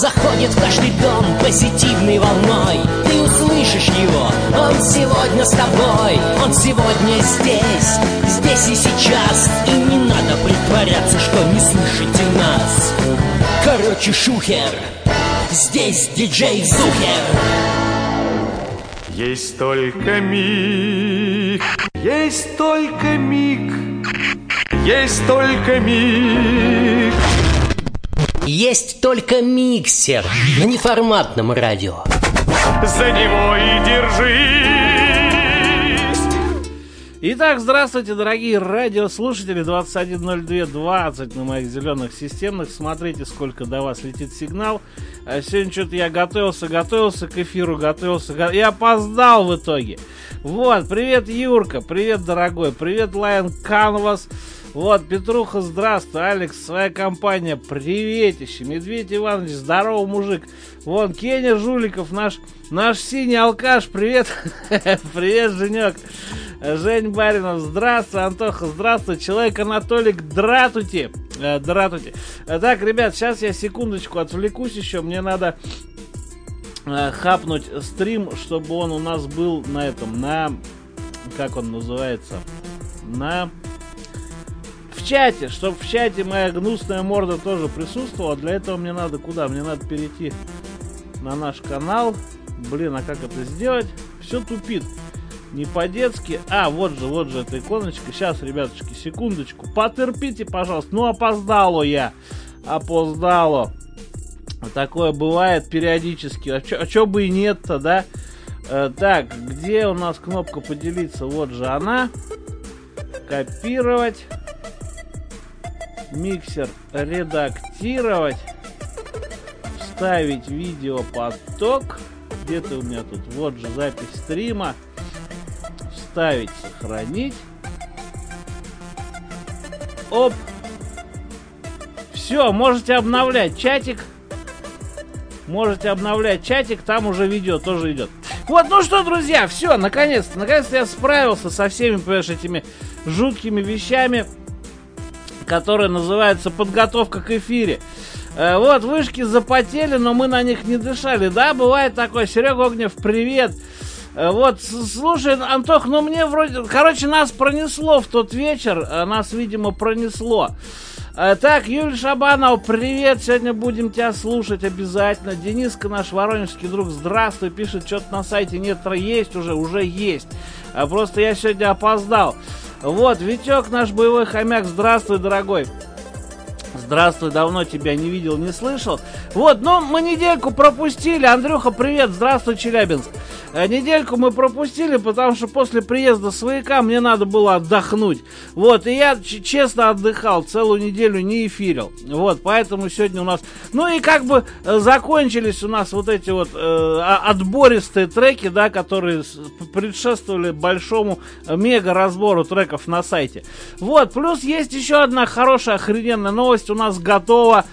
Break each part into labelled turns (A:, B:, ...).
A: заходит в каждый дом позитивной волной. Ты услышишь его, он сегодня с тобой. Он сегодня здесь, здесь и сейчас. И не надо притворяться, что не слышите нас. Короче, шухер, здесь диджей Зухер.
B: Есть только миг, есть только миг, есть только миг.
A: Есть только миксер на неформатном радио.
B: За него и держись.
C: Итак, здравствуйте, дорогие радиослушатели. 21:02:20 на моих зеленых системных. Смотрите, сколько до вас летит сигнал. Сегодня что-то я готовился к эфиру, и опоздал в итоге. Вот, привет, Юрка, привет, дорогой, привет, Lion Canvas. Вот, Петруха, здравствуй, Алекс, своя компания, приветище, Медведь Иванович, здорово, мужик. Вон, Кеня Жуликов, наш синий алкаш, привет, привет, Женек. Жень Баринов, здравствуй, Антоха, здравствуй, Человек Анатолик, дратуйте. Так, ребят, сейчас я секундочку отвлекусь еще, мне надо хапнуть стрим, чтобы он у нас был на этом, как он называется, в чате, чтобы в чате моя гнусная морда тоже присутствовала. Для этого мне надо куда? Мне надо перейти на наш канал. Блин, а как это сделать? Все тупит. Не по-детски. Вот же эта иконочка. Сейчас, ребятушки, секундочку. Потерпите, пожалуйста. Ну, опоздало. Такое бывает периодически. А чё бы и нет-то, да? Так, где у нас кнопка поделиться? Вот же она. Копировать. Миксер редактировать. Вставить видеопоток. Где-то у меня тут. Вот же запись стрима. Вставить, сохранить. Оп. Все, можете обновлять чатик. Там уже видео тоже идет. Вот, ну что, друзья, все, наконец-то я справился со всеми, понимаешь, этими жуткими вещами, которые называются подготовка к эфире. Вот, вышки запотели, но мы на них не дышали. Да, бывает такое. Серега Огнев, привет. Вот, слушай, Антох, ну мне вроде... Короче, нас пронесло в тот вечер. Нас, видимо, пронесло. Так, Юлия Шабанова, привет. Сегодня будем тебя слушать обязательно. Дениска, наш воронежский друг, здравствуй. Пишет, что-то на сайте нет. Есть уже есть. Просто я сегодня опоздал. Вот, Витек, наш боевой хомяк, здравствуй, дорогой. Здравствуй, давно тебя не видел, не слышал. Вот, ну, мы недельку пропустили. Андрюха, привет, здравствуй, Челябинск. Недельку мы пропустили, потому что после приезда свояка мне надо было отдохнуть. Вот, и я честно отдыхал, целую неделю не эфирил. Вот, поэтому сегодня у нас... Ну и как бы закончились у нас вот эти вот отбористые треки, да, которые предшествовали большому мега-разбору треков на сайте. Вот, плюс есть еще одна хорошая, охрененная новость. У нас готова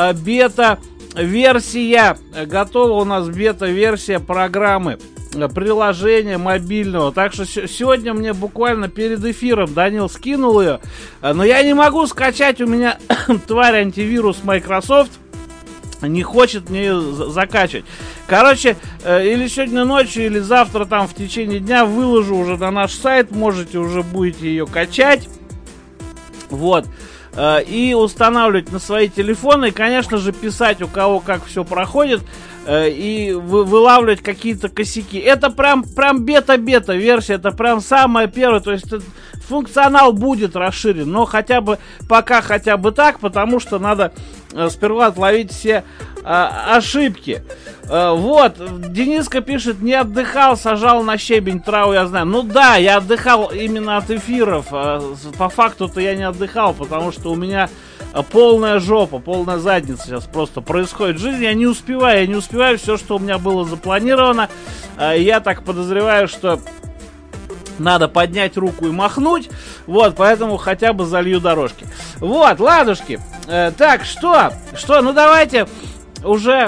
C: бета-версия. Готова у нас бета-версия программы, приложения мобильного. Так что сегодня мне буквально перед эфиром Данил скинул ее. Но я не могу скачать, у меня тварь антивирус Microsoft не хочет мне ее закачивать. Короче, или сегодня ночью, или завтра там в течение дня выложу уже на наш сайт. Можете уже будете ее качать. Вот. И устанавливать на свои телефоны. И, конечно же, писать, у кого как все проходит. И вылавливать какие-то косяки. Это прям бета-бета версия. Это прям самая первая. То есть функционал будет расширен. Но пока хотя бы так. Потому что надо сперва отловить все ошибки. Вот, Дениска пишет, не отдыхал, сажал на щебень траву, я знаю. Ну да, я отдыхал именно от эфиров. По факту-то я не отдыхал, потому что у меня полная жопа, полная задница сейчас просто происходит в жизни. Я не успеваю все, что у меня было запланировано. Я так подозреваю, что надо поднять руку и махнуть. Вот, поэтому хотя бы залью дорожки. Вот, ладушки. Так, что? Ну давайте уже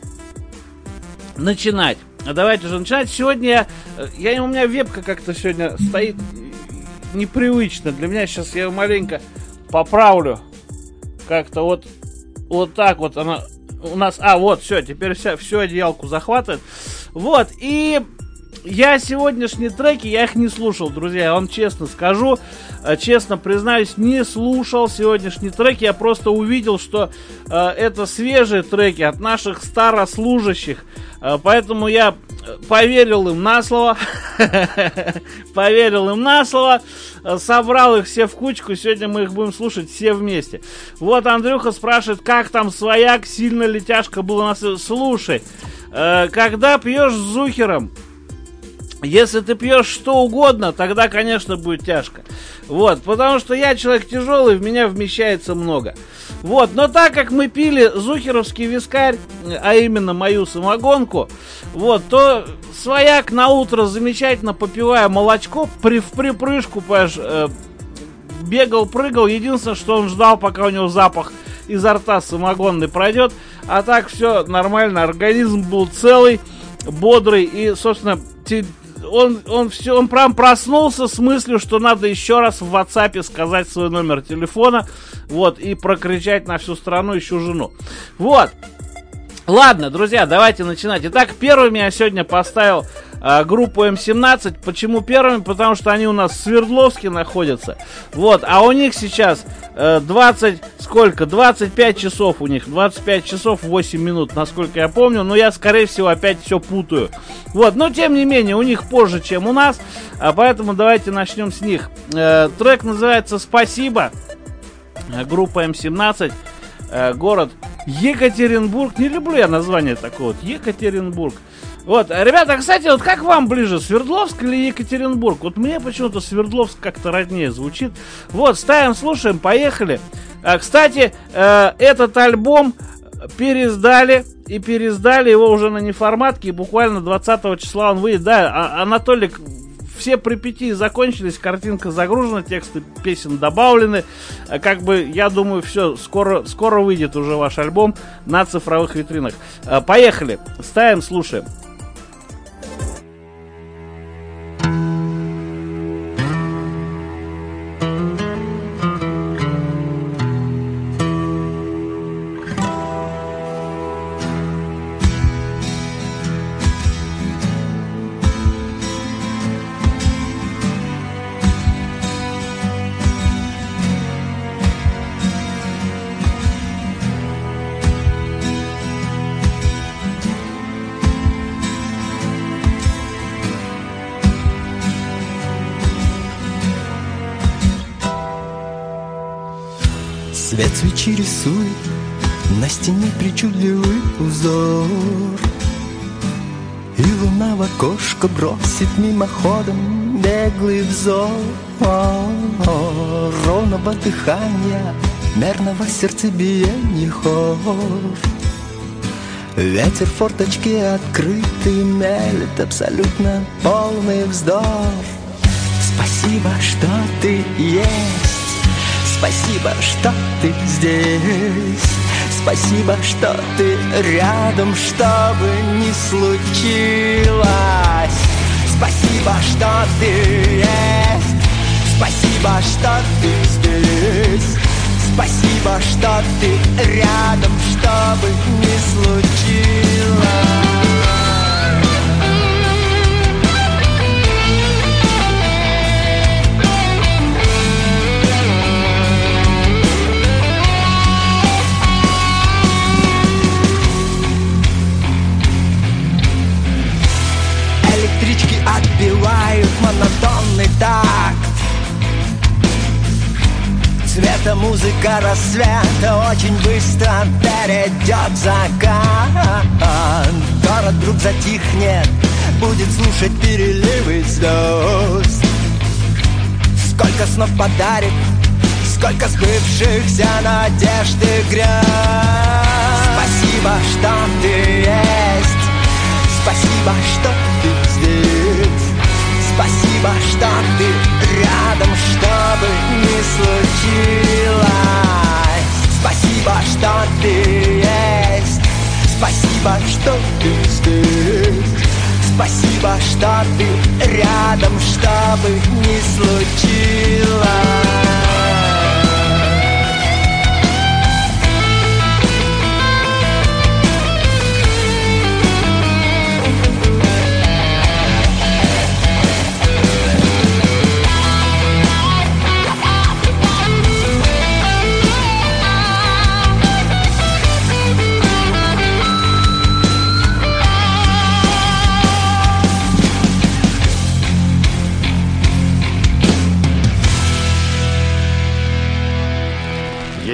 C: начинать. Сегодня у меня вебка как-то сегодня стоит непривычно. Для меня сейчас я ее маленько поправлю. Как-то вот так вот она у нас... вот, все, теперь всю одеялку захватывает. Вот, и... Я сегодняшние треки, я их не слушал, друзья, я вам честно скажу, честно признаюсь, не слушал сегодняшние треки, я просто увидел, что это свежие треки от наших старослужащих, поэтому я поверил им на слово, собрал их все в кучку, сегодня мы их будем слушать все вместе. Вот Андрюха спрашивает, как там свояк, сильно ли тяжко было нас... Слушай, когда пьешь с Зухером, если ты пьешь что угодно, тогда, конечно, будет тяжко. Вот, потому что я человек тяжелый, в меня вмещается много. Вот, но так как мы пили зухеровский вискарь, а именно мою самогонку, вот, то свояк на утро замечательно попивая молочко, в припрыжку, понимаешь, бегал, прыгал. Единственное, что он ждал, пока у него запах изо рта самогонный пройдет. А так все нормально, организм был целый, бодрый и, собственно, он прям проснулся с мыслью, что надо еще раз в WhatsApp сказать свой номер телефона, вот, и прокричать на всю страну ищу жену. Вот. Ладно, друзья, давайте начинать. Итак, первыми я сегодня поставил группу М17. Почему первыми? Потому что они у нас в Свердловске находятся. Вот, а у них сейчас 25 часов у них. 25 часов 8 минут, насколько я помню. Но я, скорее всего, опять все путаю. Вот, но тем не менее, у них позже, чем у нас. Поэтому давайте начнем с них. Трек называется «Спасибо». Группа М17. Город Екатеринбург. Не люблю я название такое вот. Екатеринбург. Вот, ребята, кстати, вот как вам ближе, Свердловск или Екатеринбург? Вот мне почему-то Свердловск как-то роднее звучит. Вот, ставим, слушаем, поехали. Кстати, этот альбом переиздали его уже на неформатке, и буквально 20 числа он выйдет. Да, Анатолий, все припятии закончились, картинка загружена, тексты песен добавлены. Как бы, я думаю, все, скоро выйдет уже ваш альбом на цифровых витринах. Поехали, ставим, слушаем.
D: Свет свечи рисует на стене причудливый узор, и луна в окошко бросит мимоходом беглый взор ровного дыхания, мерного сердцебиения хор. Ветер форточки открыты, мелет абсолютно полный вздох. Спасибо, что ты есть. Спасибо, что ты здесь. Спасибо, что ты рядом, что бы ни случилось. Спасибо, что ты есть. Спасибо, что ты здесь. Спасибо, что ты рядом, что бы ни случилось. Отбивают монотонный такт. Цвета музыка рассвета очень быстро перейдет закат. Город вдруг затихнет, будет слушать переливы звезд. Сколько снов подарит, сколько сбывшихся надежд и грез. Спасибо, что ты есть. Спасибо, что ты здесь. Спасибо, что ты рядом, что бы ни случилось. Спасибо, что ты есть. Спасибо, что ты здесь. Спасибо, что ты рядом, что бы ни случилось.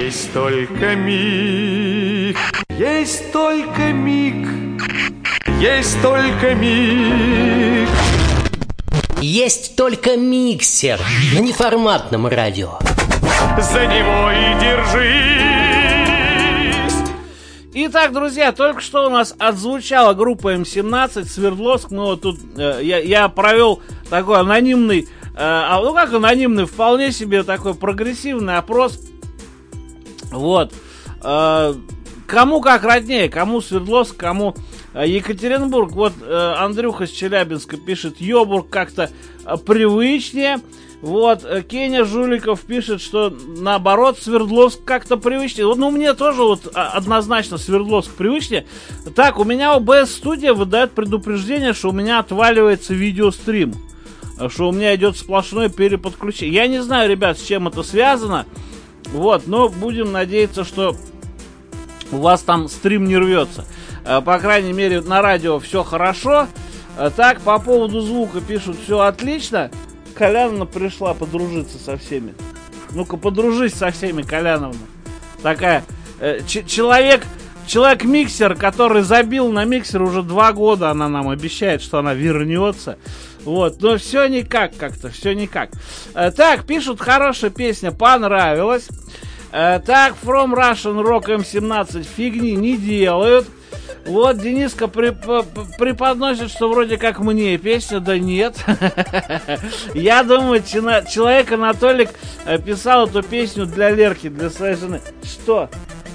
B: Есть только миг, есть только миг, есть только миг.
A: Есть только миксер на неформатном радио.
B: За него и держись.
C: Итак, друзья, только что у нас отзвучала группа М17 Свердловск. Ну вот тут я провел такой анонимный, ну как анонимный, вполне себе такой прогрессивный опрос. Вот. Кому как роднее, кому Свердловск, кому Екатеринбург. Вот Андрюха с Челябинска пишет: Йобург как-то привычнее. Вот, Кеня Жуликов пишет, что наоборот, Свердловск как-то привычнее. Ну, мне тоже вот однозначно Свердловск привычнее. Так, у меня ОБС-студия выдает предупреждение, что у меня отваливается видеострим. Что у меня идет сплошное переподключение. Я не знаю, ребят, с чем это связано. Вот, но будем надеяться, что у вас там стрим не рвется. По крайней мере, на радио все хорошо. Так, по поводу звука пишут: все отлично. Коляновна пришла подружиться со всеми. Ну-ка, подружись со всеми, Коляновна. Такая человек-миксер, который забил на миксер уже 2 года. Она нам обещает, что она вернется. Вот, но все никак как-то, все никак. Так, пишут: хорошая песня, понравилась. Так, From Russian Rock M17 фигни не делают. Вот, Дениска преподносит, что вроде как мне песня, да нет. Я думаю, человек Анатолик писал эту песню для Лерки, для своей жены. Что?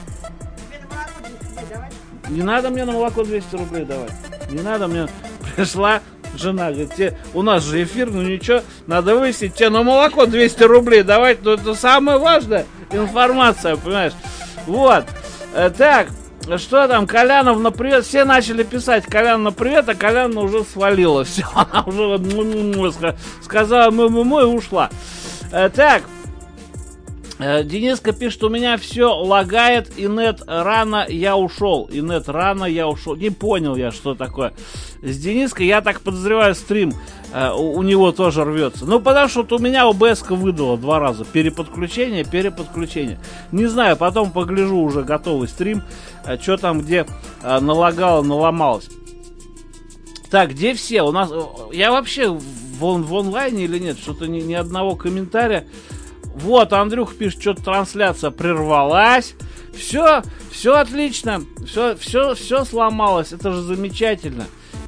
C: Не надо мне на молоко 200 рублей давать. Не надо мне. Пришла жена, говорит: у нас же эфир, ну ничего, надо выяснить, тебе на молоко 200 рублей давать, но это самая важная информация, понимаешь? Вот. Так. Что там, Коляновна, привет. Все начали писать: Коляновна, привет, а Коляновна уже свалила. Все, она уже сказала и ушла. Так, Дениска пишет: у меня все лагает, и нет рано я ушел. И нет рано я ушел. Не понял я, что такое. С Дениской, я так подозреваю, стрим у него тоже рвется. Ну, потому что вот у меня ОБС-ка выдала 2 раза. Переподключение. Не знаю, потом погляжу уже готовый стрим. Что там, где налагало, наломалось. Так, где все? У нас... Я вообще в онлайне или нет? Что-то ни одного комментария. Вот, Андрюх пишет, что-то трансляция прервалась. Все отлично. Все сломалось. Это же замечательно.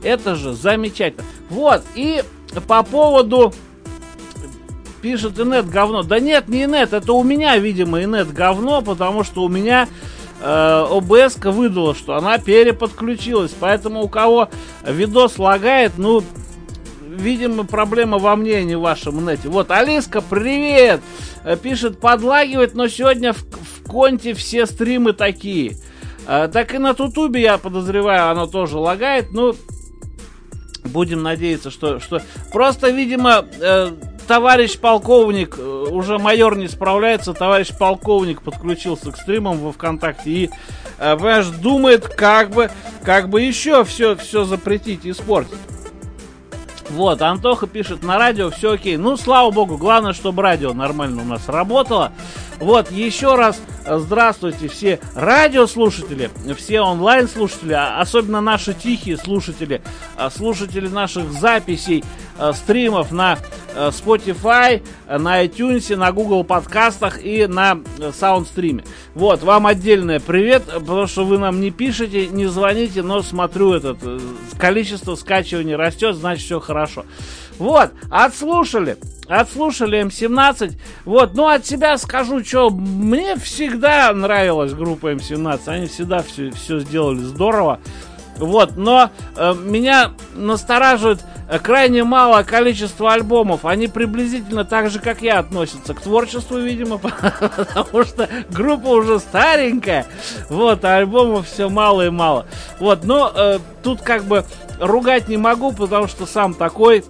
C: Вот, и по поводу... Пишет: инет говно. Да нет, не инет. Это у меня, видимо, инет говно, потому что у меня ОБС-ка выдала, что она переподключилась. Поэтому у кого видос лагает, ну... Видимо, проблема во мне, а не в вашем инете. Вот, Алиска, привет! Пишет: подлагивает, но сегодня в Конте все стримы такие. Так и на Тутубе, я подозреваю, оно тоже лагает. Ну, будем надеяться, что... Просто, видимо, товарищ полковник, уже майор не справляется, товарищ полковник подключился к стримам во ВКонтакте и, понимаешь, думает, как бы еще все запретить и испортить. Вот, Антоха пишет: на радио все окей. Ну, слава богу, главное, чтобы радио нормально у нас работало. Вот, еще раз здравствуйте все радиослушатели, все онлайн-слушатели, особенно наши тихие слушатели, слушатели наших записей, стримов на Spotify, на iTunes, на Google подкастах и на Soundstream. Вот, вам отдельное привет, потому что вы нам не пишете, не звоните, но смотрю, количество скачиваний растет, значит все хорошо. Вот, отслушали М17. Вот, ну от себя скажу, что мне всегда нравилась группа М17. Они всегда все сделали здорово. Вот, но меня настораживает крайне малое количество альбомов. Они приблизительно так же, как я, относятся к творчеству, видимо, потому что группа уже старенькая. Вот, а альбомов все мало и мало. Вот, но тут как бы ругать не могу, потому что сам такой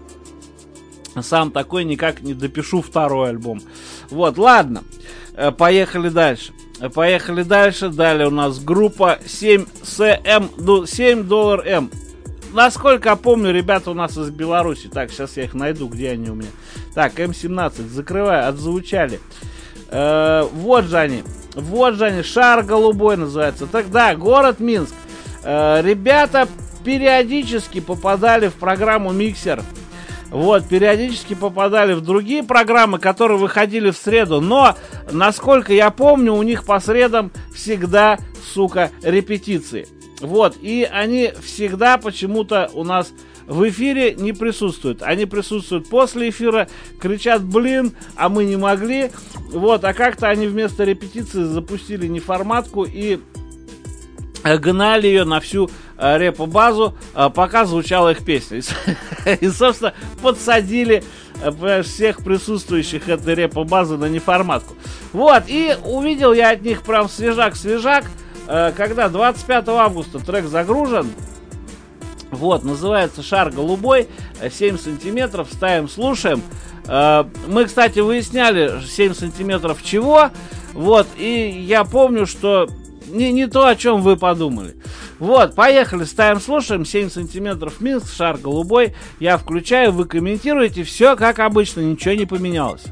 C: никак не допишу 2-й альбом. Вот, ладно, поехали дальше. Далее у нас группа 7CM, ну, $7 Насколько я помню, ребята у нас из Беларуси. Так, сейчас я их найду, где они у меня. Так, М17, закрываю, отзвучали. Вот же они. Вот же они, «Шар голубой» называется. Тогда город Минск. Ребята периодически попадали в программу «Миксер». Вот, периодически попадали в другие программы, которые выходили в среду. Но, насколько я помню, у них по средам всегда, сука, репетиции. Вот, и они всегда почему-то у нас в эфире не присутствуют. Они присутствуют после эфира, кричат: блин, а мы не могли. Вот, а как-то они вместо репетиции запустили неформатку и гнали ее на всю репо-базу, пока звучала их песня. И, собственно, подсадили всех присутствующих этой репо-базы на неформатку. Вот, и увидел я от них прям свежак-свежак, когда 25 августа трек загружен. Вот, называется «Шар голубой», 7 сантиметров, ставим, слушаем. Мы, кстати, выясняли, 7 сантиметров чего. Вот, и я помню, что не то, о чем вы подумали. Вот, поехали, ставим, слушаем. 7 сантиметров Минск, «Шар голубой». Я включаю, вы комментируете. Все как обычно, ничего не поменялось.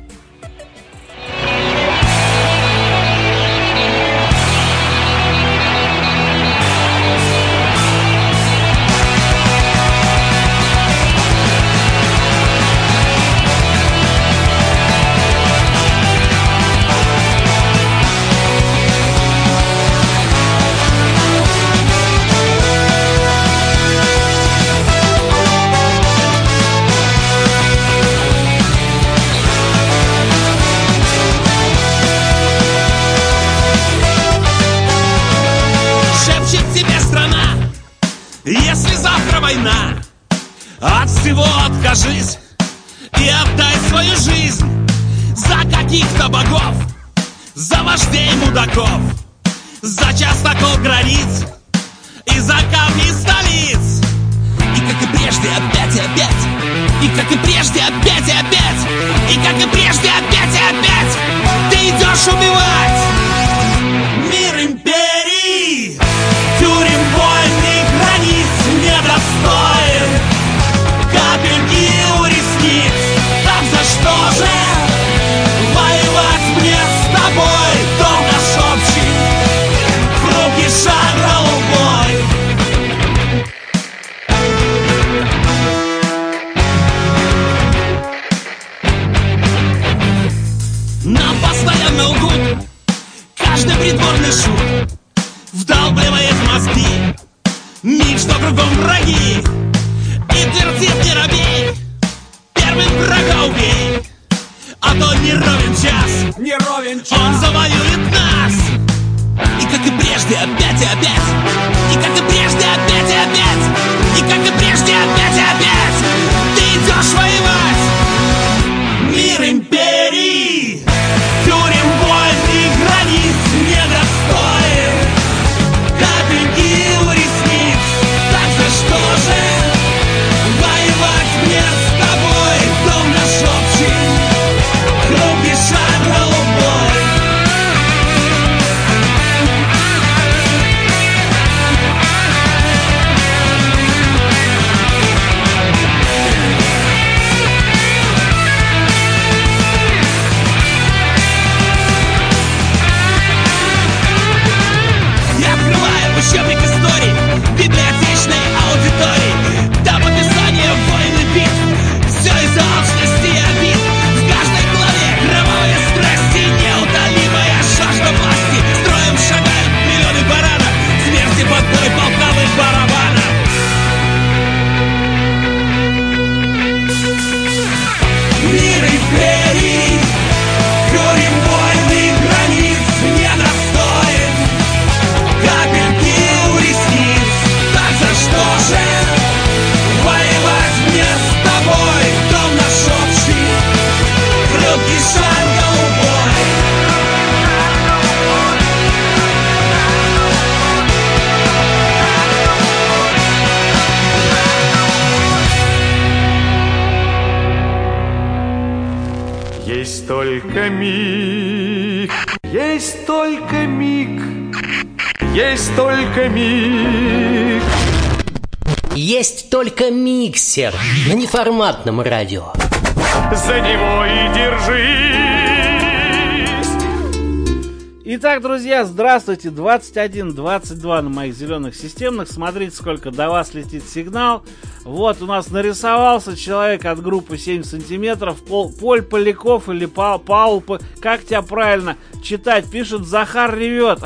E: Если завтра война, от всего откажись и отдай свою жизнь за каких-то богов, за вождей мудаков, за частокол границ и за камни столиц. И как и прежде опять и опять, и как и прежде опять и опять, и как и прежде опять и опять ты идешь убивать мир империи. Тюрем вольных границ недостоин капельки у ресниц. Так за что же воевать мне с тобой? Дом наш общий, круги шар голубой. Нам постоянно лгут, каждый придворный шут вдалбливает мозги. Миг, что кругом враги, и твердит: не робей, первым врага убей, а то не ровен час, не ровен час он завоюет нас. И как и прежде опять и опять, и как и прежде опять и опять, и как и прежде опять и опять ты идешь воевать мир империи. Тюрем вольных границ недостоин капельки у ресниц. Так за что же воевать мне с тобой? Дом наш общий, круги шар голубой. Я открываю учебник истории библиотечной аудитории. Там описание войн и битв, все из-за алчности и обид. В каждой главе кровавые страсти, неутолимая жажда власти. Строем шагают миллионы баранов, смерти под бой полковых барабанов. Мир империи, тюрем вольных границ недостоин капельки у ресниц. Так за что же воевать мне с тобой? Дом наш общий, круги шар голубой.
B: Есть только миг, есть только миг, есть только миг.
A: Есть только миксер на неформатном радио.
B: За него и держись.
C: Итак, друзья, здравствуйте, 21:22 на моих зеленых системных. Смотрите, сколько до вас летит сигнал. Вот у нас нарисовался человек от группы 7 сантиметров. Поль Поляков или Паул, как тебя правильно читать? Пишет, Захар ревет.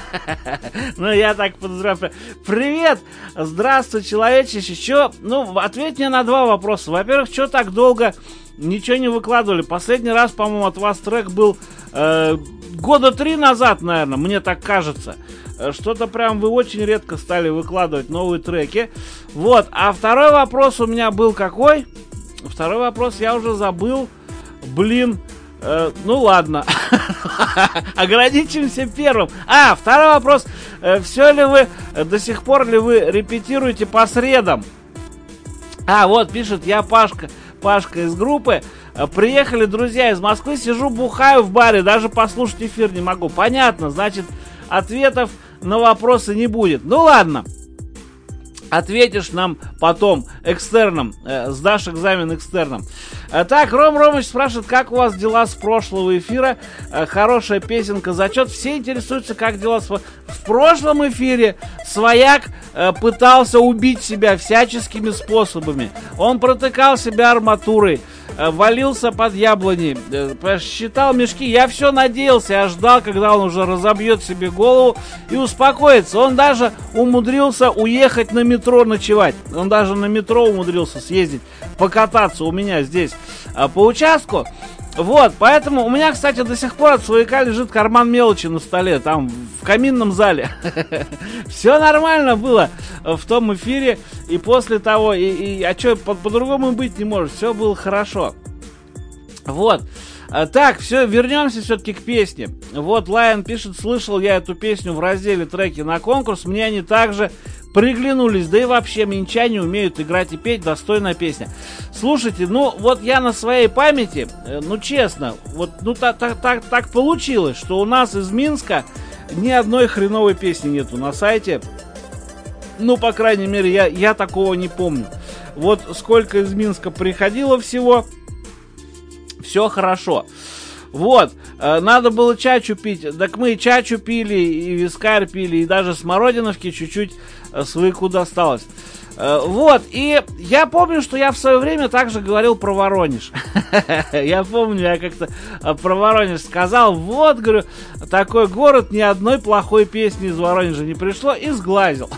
C: Ну, я так подозреваю. Привет, здравствуй, человечище. Чё? Ну, ответь мне на два вопроса. Во-первых, что так долго ничего не выкладывали? Последний раз, по-моему, от вас трек был... года 3 назад, наверное, мне так кажется. Что-то прям вы очень редко стали выкладывать новые треки. Вот, а второй вопрос у меня был какой? Второй вопрос я уже забыл. Блин, ну ладно. Ограничимся первым. Второй вопрос. Все ли вы, до сих пор ли вы репетируете по средам? Вот пишет, я Пашка из группы. Приехали друзья из Москвы, сижу, бухаю в баре, даже послушать эфир не могу. Понятно, значит, ответов на вопросы не будет. Ну ладно, ответишь нам потом экстерном, сдашь экзамен экстерном. Так, Ромыч спрашивает, как у вас дела с прошлого эфира? Хорошая песенка, зачет. Все интересуются, как дела в прошлом эфире. Свояк пытался убить себя всяческими способами. Он протыкал себя арматурой, валился под яблони, считал мешки. Я все надеялся, я ждал, когда он уже разобьет себе голову и успокоится. Он даже умудрился уехать на метро ночевать. Он даже на метро умудрился съездить, покататься у меня здесь по участку. Вот, поэтому у меня, кстати, до сих пор от свояка лежит карман мелочи на столе, там, в каминном зале. Все нормально было в том эфире и после того, а что, по-другому быть не может, все было хорошо. Вот. Так, все, вернемся все-таки к песне. Вот, Лайон пишет, слышал я эту песню в разделе треки на конкурс, мне они также приглянулись, да и вообще минчане умеют играть и петь, достойная песня. Слушайте, ну вот я на своей памяти, ну честно, вот ну так получилось, что у нас из Минска ни одной хреновой песни нету на сайте. Ну, по крайней мере, я такого не помню. Вот сколько из Минска приходило всего, все хорошо. Вот, надо было чачу пить, так мы и чачу пили, и вискарь пили, и даже смородиновки чуть-чуть свояку досталось. Вот, и я помню, что я в свое время также говорил про Воронеж. Я помню, я как-то про Воронеж сказал, вот, говорю, такой город, ни одной плохой песни из Воронежа не пришло, и сглазил.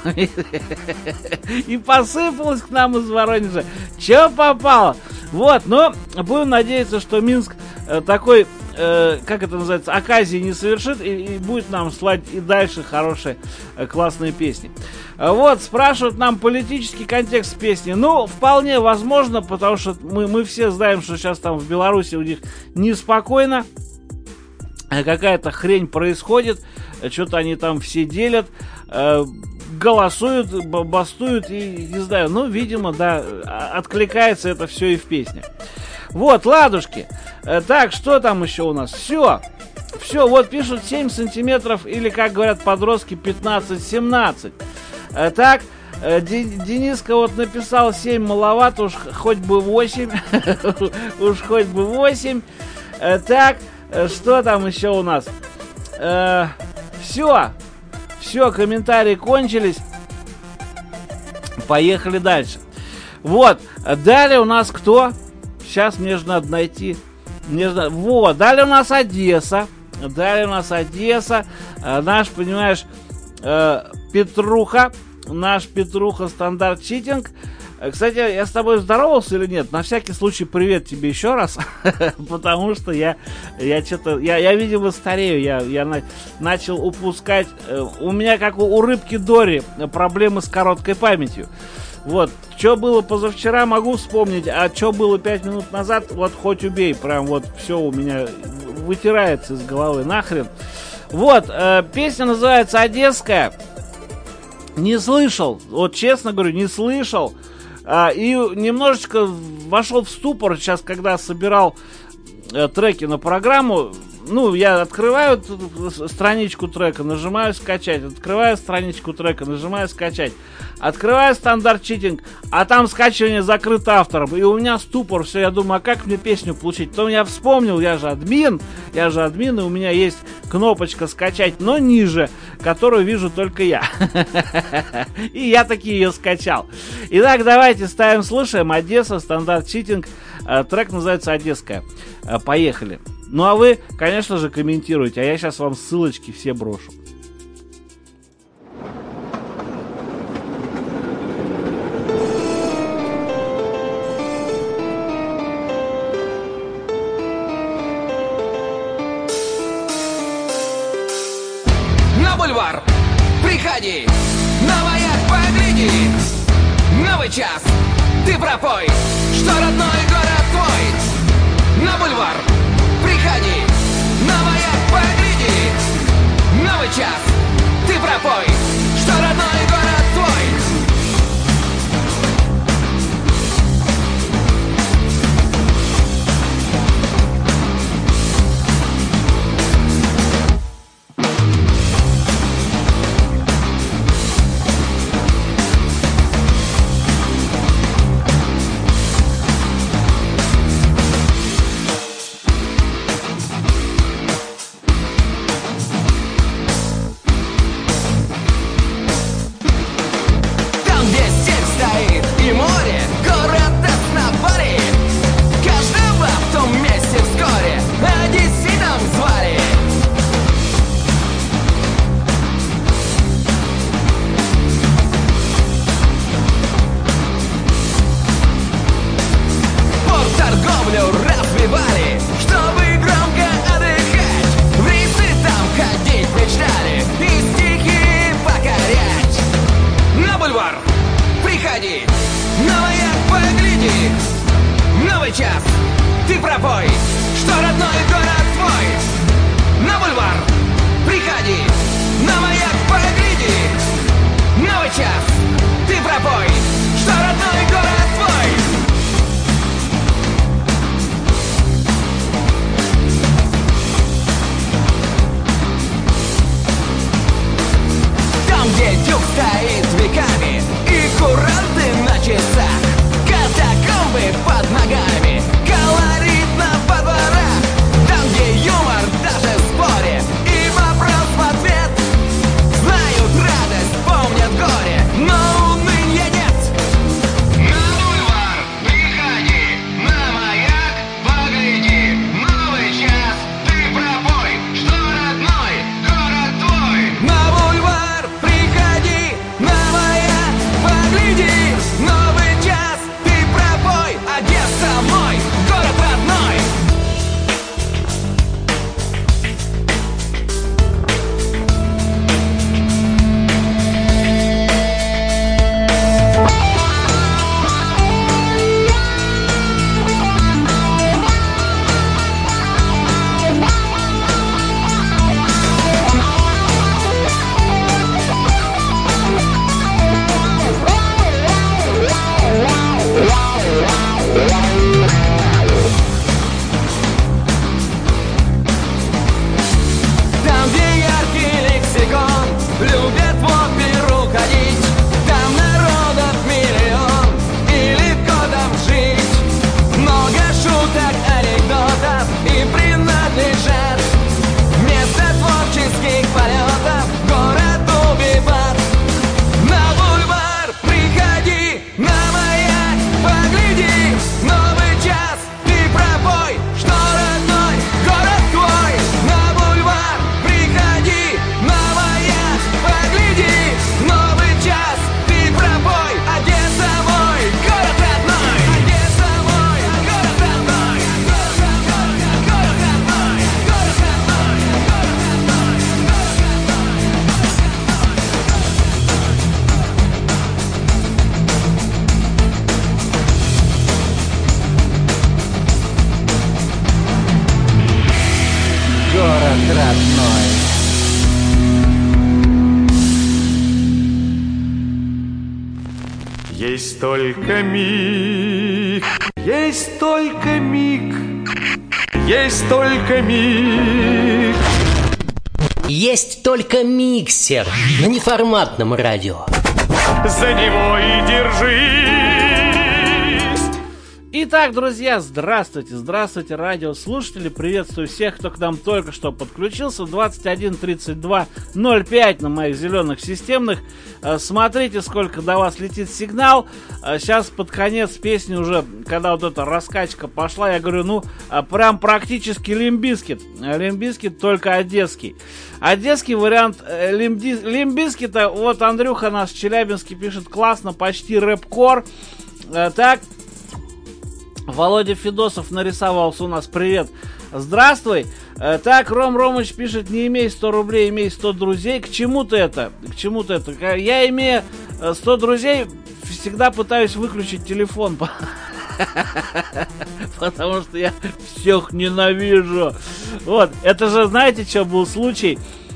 C: И посыпалось к нам из Воронежа, че попало. Вот, но будем надеяться, что Минск такой, как это называется, оказии не совершит и будет нам слать и дальше хорошие, классные песни. Вот, спрашивают нам политический контекст песни. Ну, вполне возможно, потому что мы все знаем, что сейчас там в Беларуси у них неспокойно. Какая-то хрень происходит, что-то они там все делят, голосуют, бастуют и, не знаю, ну, видимо, да, откликается это все и в песне. Вот, ладушки. Так, что там еще у нас? Все, вот пишут 7 сантиметров или, как говорят подростки, 15-17. Так, Дениска вот написал 7 маловато, уж хоть бы 8. Уж хоть бы 8. Так, что там еще у нас? Все, комментарии кончились. Поехали дальше. Вот, далее у нас кто? Сейчас мне же надо найти. Вот, далее у нас Одесса. Наш, понимаешь, Петруха. Наш Петруха стандарт читинг. Кстати, я с тобой здоровался или нет? На всякий случай привет тебе еще раз. Потому что я что-то, я, видимо, старею. Я начал упускать. У меня, как у рыбки Дори, проблемы с короткой памятью. Вот, что было позавчера, могу вспомнить, а что было 5 минут назад, вот хоть убей, прям вот все у меня вытирается из головы, нахрен. Вот, песня называется «Одесская». Не слышал, вот честно говорю, не слышал. И немножечко вошел в ступор сейчас, когда собирал треки на программу. ну, я открываю страничку трека, нажимаю скачать, открываю страничку трека, нажимаю скачать, открываю стандарт читинг, а там скачивание закрыто автором, и у меня ступор, все, я думаю, а как мне песню получить? Потом я вспомнил, я же админ, и у меня есть кнопочка скачать, но ниже, которую вижу только я. И я таки ее скачал. Итак, давайте ставим, слушаем. Одесса, стандарт читинг. Трек называется «Одесская». Поехали. Ну а вы, конечно же, комментируйте, а я сейчас вам ссылочки все брошу.
E: На бульвар приходи, на маяк погляди, новый час ты пропой, что родной город твой. На бульвар приходи, на маяк погляди, новый час ты пропой, что родной город твой.
B: Есть только миг, есть только миг, есть только миг.
A: Есть только миксер на неформатном радио.
B: За него и держись.
C: Итак, друзья, здравствуйте, здравствуйте, радиослушатели, приветствую всех, кто к нам только что подключился, 21-32-05 на моих зеленых системных. Смотрите, сколько до вас летит сигнал. Сейчас под конец песни уже, когда вот эта раскачка пошла, я говорю, прям практически Limp Bizkit. Limp Bizkit только одесский. Одесский вариант Limp Bizkit, вот Андрюха наш в Челябинске пишет, классно, почти рэп-кор. Так, Володя Федосов нарисовался у нас, привет, здравствуй. Так, Ром Ромыч пишет, не имей 100 рублей, имей 100 друзей. К чему-то это, я имею 100 друзей, всегда пытаюсь выключить телефон, потому что я всех ненавижу. Вот, это же, знаете, что был случай?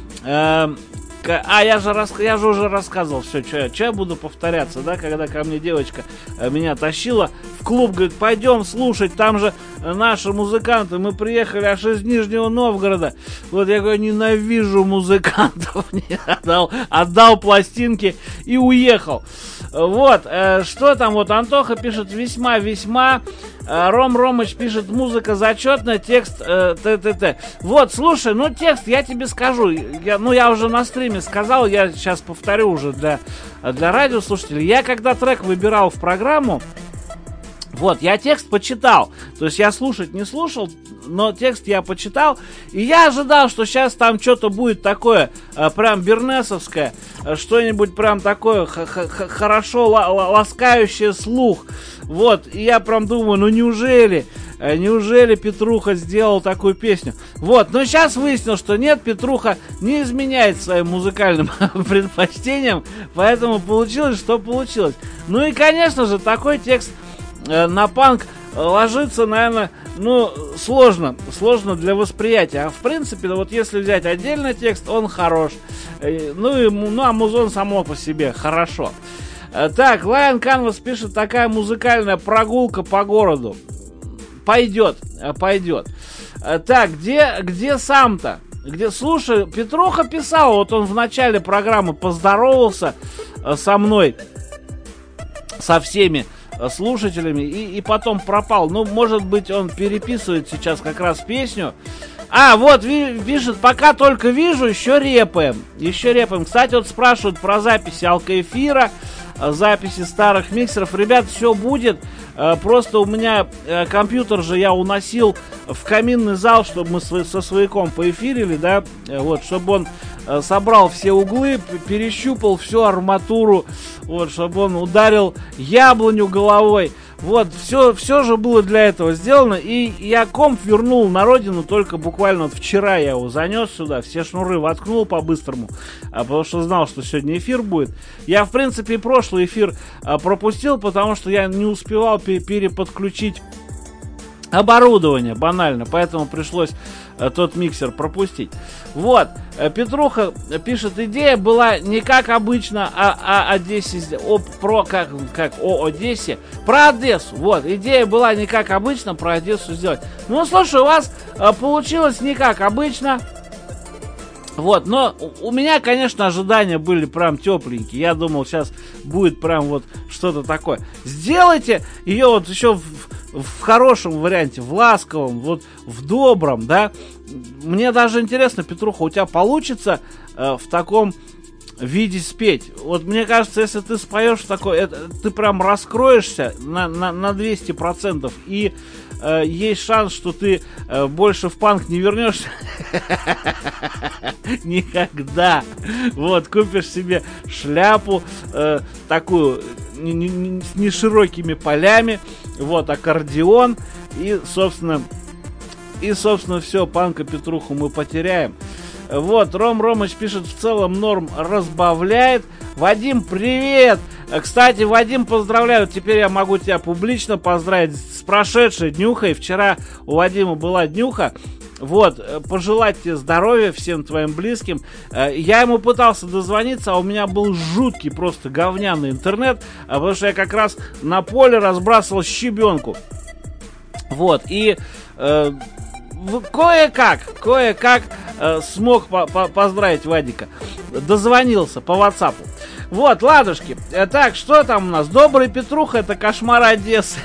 C: Я же уже рассказывал все, что я буду повторяться, да, когда ко мне девочка меня тащила в клуб, говорит, пойдем слушать, там же наши музыканты, мы приехали аж из Нижнего Новгорода. Вот я говорю, ненавижу музыкантов, отдал пластинки и уехал. Вот, что там, вот Антоха пишет, весьма-весьма. Ром Ромыч пишет, музыка зачетная, текст т-т-т. Вот, слушай, текст я тебе скажу. Я уже на стриме сказал, я сейчас повторю уже для радиослушателей. Я когда трек выбирал в программу, вот, я текст почитал. То есть я слушать не слушал, но текст я почитал. И я ожидал, что сейчас там что-то будет такое, прям бернесовское, что-нибудь прям такое хорошо ласкающее слух. Вот, и я прям думаю, неужели Петруха сделал такую песню? Вот, но сейчас выяснил, что нет, Петруха не изменяет своим музыкальным предпочтениям, поэтому получилось, что получилось. Ну и, конечно же, такой текст на панк ложится, наверное, сложно для восприятия. А в принципе, вот если взять отдельный текст, он хорош. А музон само по себе хорошо. Так, Lion Canvas пишет, такая музыкальная прогулка по городу. Пойдет. Так, где сам-то? Слушай, Петруха писал, вот он в начале программы поздоровался со мной, со всеми слушателями, и потом пропал. Может быть, он переписывает сейчас как раз песню. Вот, пишет, пока только вижу, еще репаем. Кстати, вот спрашивают про записи алкоэфира, записи старых миксеров. Ребят, все будет. Просто у меня компьютер же я уносил в каминный зал, чтобы мы со свояком поэфирили, да, вот, чтобы он собрал все углы, перещупал всю арматуру, вот, чтобы он ударил яблоню головой. Вот, все же было для этого сделано, и я комп вернул на родину только буквально вот вчера я его занес сюда, все шнуры воткнул по-быстрому, потому что знал, что сегодня эфир будет. Я, в принципе, прошлый эфир пропустил, потому что я не успевал переподключить оборудование, банально, поэтому пришлось тот миксер пропустить. Вот, Петруха пишет, идея была не как обычно о Одессе, о Одессе, про Одессу. Вот, идея была не как обычно про Одессу сделать. Слушай, у вас получилось не как обычно. Вот, но у меня, конечно, ожидания были прям тепленькие. Я думал, сейчас будет прям вот что-то такое. Сделайте ее вот еще в хорошем варианте, в ласковом, вот в добром, да. Мне даже интересно, Петруха, у тебя получится в таком виде спеть? Вот мне кажется, если ты споешь такое, ты прям раскроешься на 200%, и есть шанс, что ты больше в панк не вернешься. Никогда. Вот, купишь себе шляпу такую с неширокими полями, вот, аккордеон, и, собственно, все, панка Петруху мы потеряем. Вот, Ром Ромыч пишет, в целом норм разбавляет. Вадим, привет! Кстати, Вадим, поздравляю, теперь я могу тебя публично поздравить с прошедшей днюхой. Вчера у Вадима была днюха. Вот, пожелать тебе здоровья, всем твоим близким. Я ему пытался дозвониться, а у меня был жуткий, просто говняный интернет, потому что я как раз на поле разбрасывал щебенку. Вот, и кое-как смог поздравить Вадика. Дозвонился по WhatsApp. Вот, ладушки. Так, что там у нас? Добрый Петруха, это кошмар Одессы.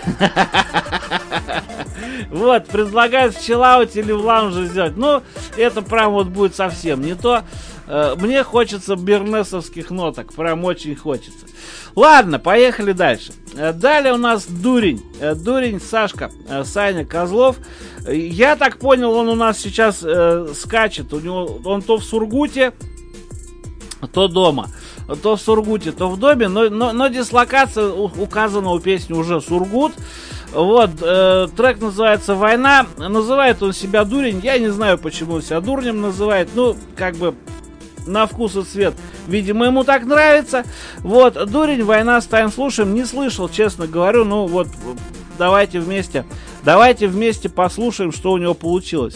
C: Вот, предлагают в чиллауте или в лаунже сделать. Ну, это прям вот будет совсем не то. Мне хочется бернесовских ноток. Прям очень хочется. Ладно, поехали дальше. Далее у нас Дурень. Дурень Сашка, Саня Козлов. Я так понял, он у нас сейчас скачет. У него, он то в Сургуте, то дома. То в Сургуте, то в доме. Но дислокация указана у песни уже Сургут. Вот, трек называется «Война». Называет он себя Дурень. Я не знаю, почему он себя дурнем называет. Ну, как бы на вкус и цвет. Видимо, ему так нравится. Вот, Дурень, «Война», ставим, слушаем. Не слышал, честно говорю. Ну, вот, давайте вместе послушаем, что у него получилось.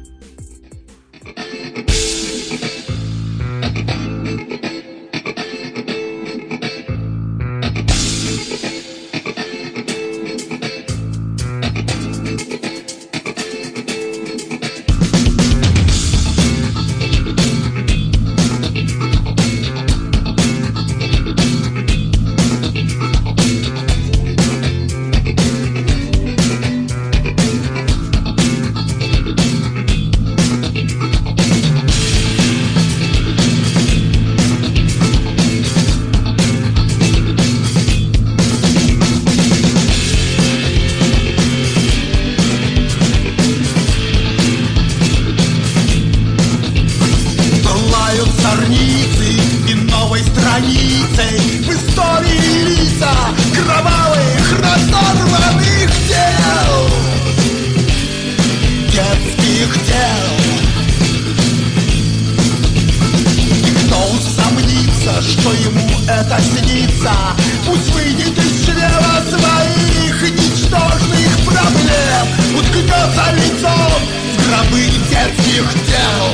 F: Что ему это снится, пусть выйдет из чрева своих ничтожных проблем, уткнется лицом в гробы детских тел.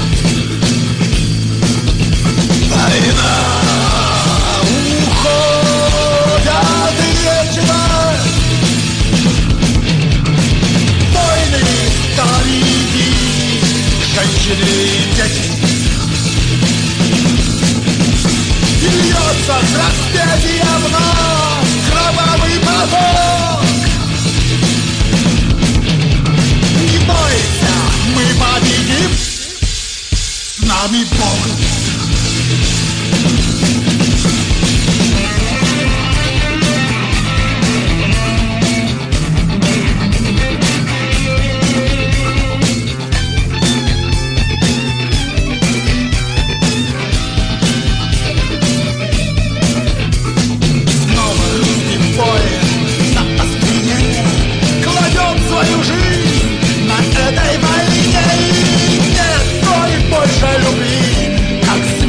F: Война, уходят вечно, войны, старики, женщины и дети. И льется с распятия вновь кровавый поток. Не бойся, мы победим, с нами Бог. Любви, как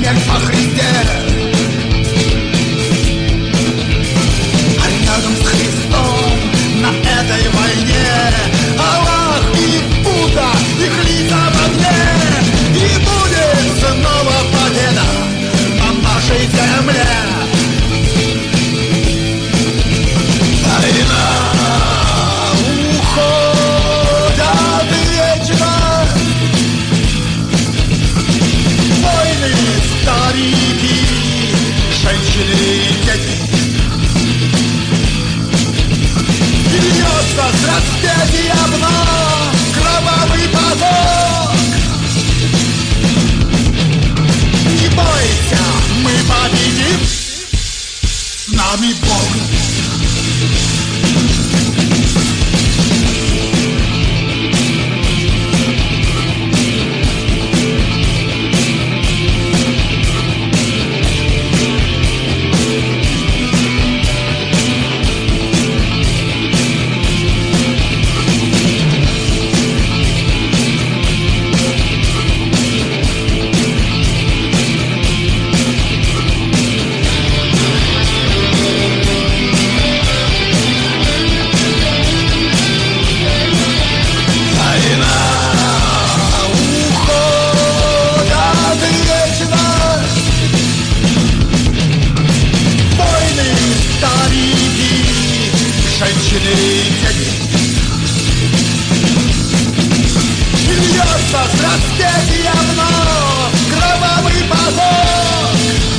F: распятия вновь кровавый поток.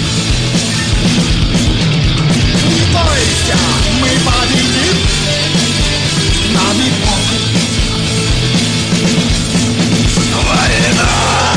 F: Не бойся, мы победим, с нами Бог. Война!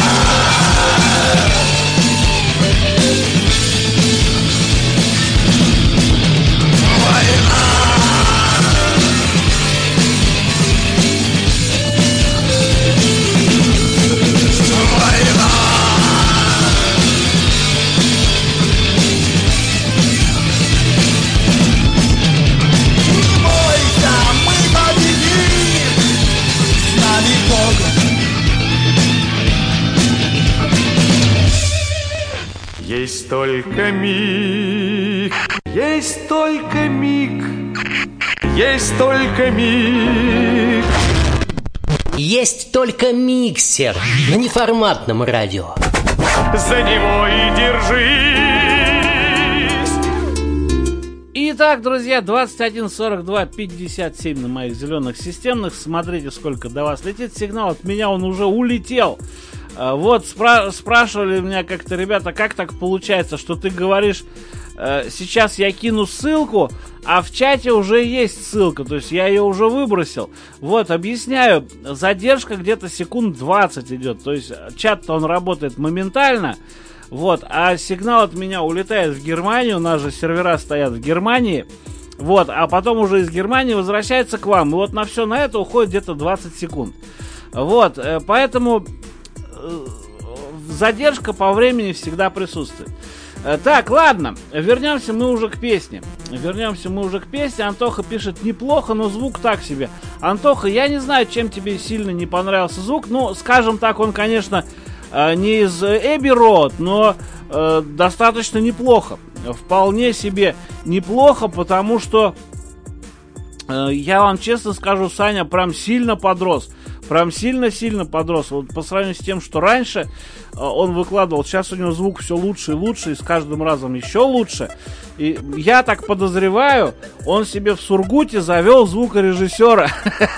B: Есть только миг, есть только миг, есть только миг.
A: Есть только миксер на неформатном радио.
B: За него и держись.
C: Итак, друзья, 21 42 57 на моих зеленых системных. Смотрите, сколько до вас летит сигнал. От меня он уже улетел. Вот спрашивали меня как-то, ребята, как так получается, что ты говоришь, сейчас я кину ссылку, а в чате уже есть ссылка, то есть я ее уже выбросил. Вот, объясняю, задержка где-то секунд 20 идет, то есть чат-то он работает моментально, вот, а сигнал от меня улетает в Германию, у нас же сервера стоят в Германии, вот, а потом уже из Германии возвращается к вам, и вот на все на это уходит где-то 20 секунд. Вот, поэтому задержка по времени всегда присутствует. Так, ладно, вернемся мы уже к песне. Антоха пишет: неплохо, но звук так себе. Антоха, я не знаю, чем тебе сильно не понравился звук. Ну, скажем так, он, конечно, не из Abbey Road, но достаточно неплохо. Вполне себе неплохо, потому что я вам честно скажу, Саня прям сильно подрос. Прям сильно-сильно подрос. Вот по сравнению с тем, что раньше он выкладывал, сейчас у него звук все лучше и лучше, и с каждым разом еще лучше. И я так подозреваю, он себе в Сургуте завел звукорежиссера.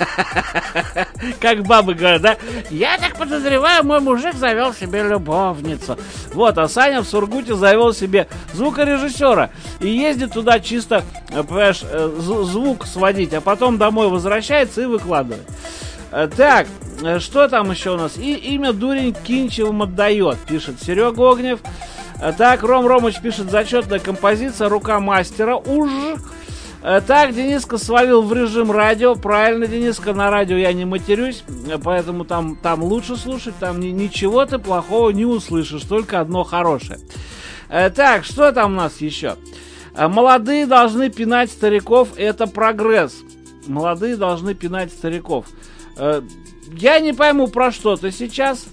C: Как бабы говорят, да? Я так подозреваю, мой мужик завел себе любовницу. Вот, а Саня в Сургуте завел себе звукорежиссера. И ездит туда чисто, понимаешь, звук сводить, а потом домой возвращается и выкладывает. Так, что там еще у нас? И имя дурень Кинчевым отдает, пишет Серега Огнев. Так, Ром Ромыч пишет: зачетная композиция, рука мастера. Уж. Так, Дениска свалил в режим радио. Правильно, Дениска, на радио я не матерюсь, поэтому там лучше слушать, там ничего ты плохого не услышишь, только одно хорошее. Так, что там у нас еще? Молодые должны пинать стариков, это прогресс. Молодые должны пинать стариков. Я не пойму, про что ты сейчас.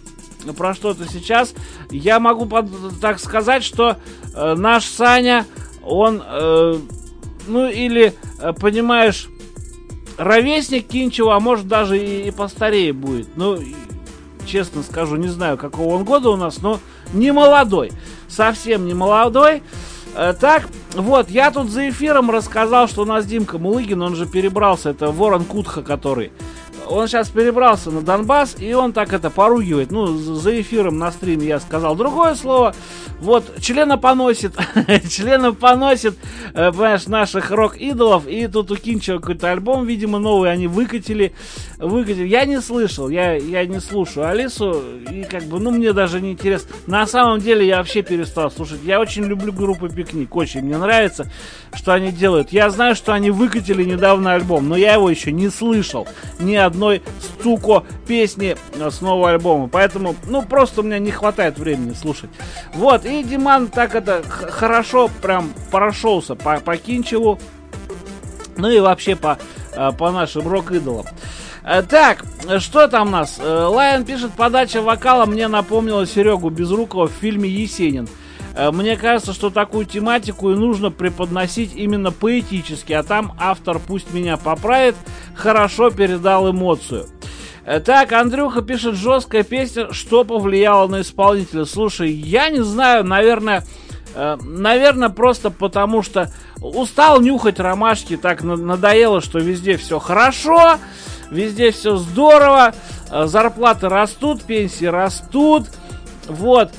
C: Я могу так сказать, что наш Саня, он, понимаешь, ровесник Кинчева, а может даже и постарее будет. Ну, честно скажу, не знаю, какого он года у нас, но не молодой. Совсем не молодой. Так, вот, я тут за эфиром рассказал, что у нас Димка Мулыгин, он же перебрался, это Ворон Кутха, который... Он сейчас перебрался на Донбасс, и он так это поругивает. Ну, за эфиром на стриме я сказал другое слово. Вот, члена поносит, понимаешь, наших рок-идолов. И тут у Кинчева какой-то альбом, видимо, новый они выкатили. Я не слышал, я не слушаю Алису. И как бы, мне даже не интересно. На самом деле я вообще перестал слушать. Я очень люблю группу Пикник, очень мне нравится, что они делают. Я знаю, что они выкатили недавно альбом, но я его еще не слышал. Ни одной стуко песни с нового альбома. Поэтому, просто у меня не хватает времени слушать. Вот, и Диман так это хорошо прям прошелся по Кинчеву. Ну и вообще по нашим рок-идолам. Так, что там у нас? Лайон пишет: подача вокала мне напомнила Серегу Безрукова в фильме «Есенин». Мне кажется, что такую тематику и нужно преподносить именно поэтически, а там автор, пусть меня поправит, хорошо передал эмоцию. Так, Андрюха пишет: жесткая песня, что повлияло на исполнителя. Слушай, я не знаю, наверное, просто потому что устал нюхать ромашки, так надоело, что везде все хорошо. везде все здорово, зарплаты растут, пенсии растут, вот,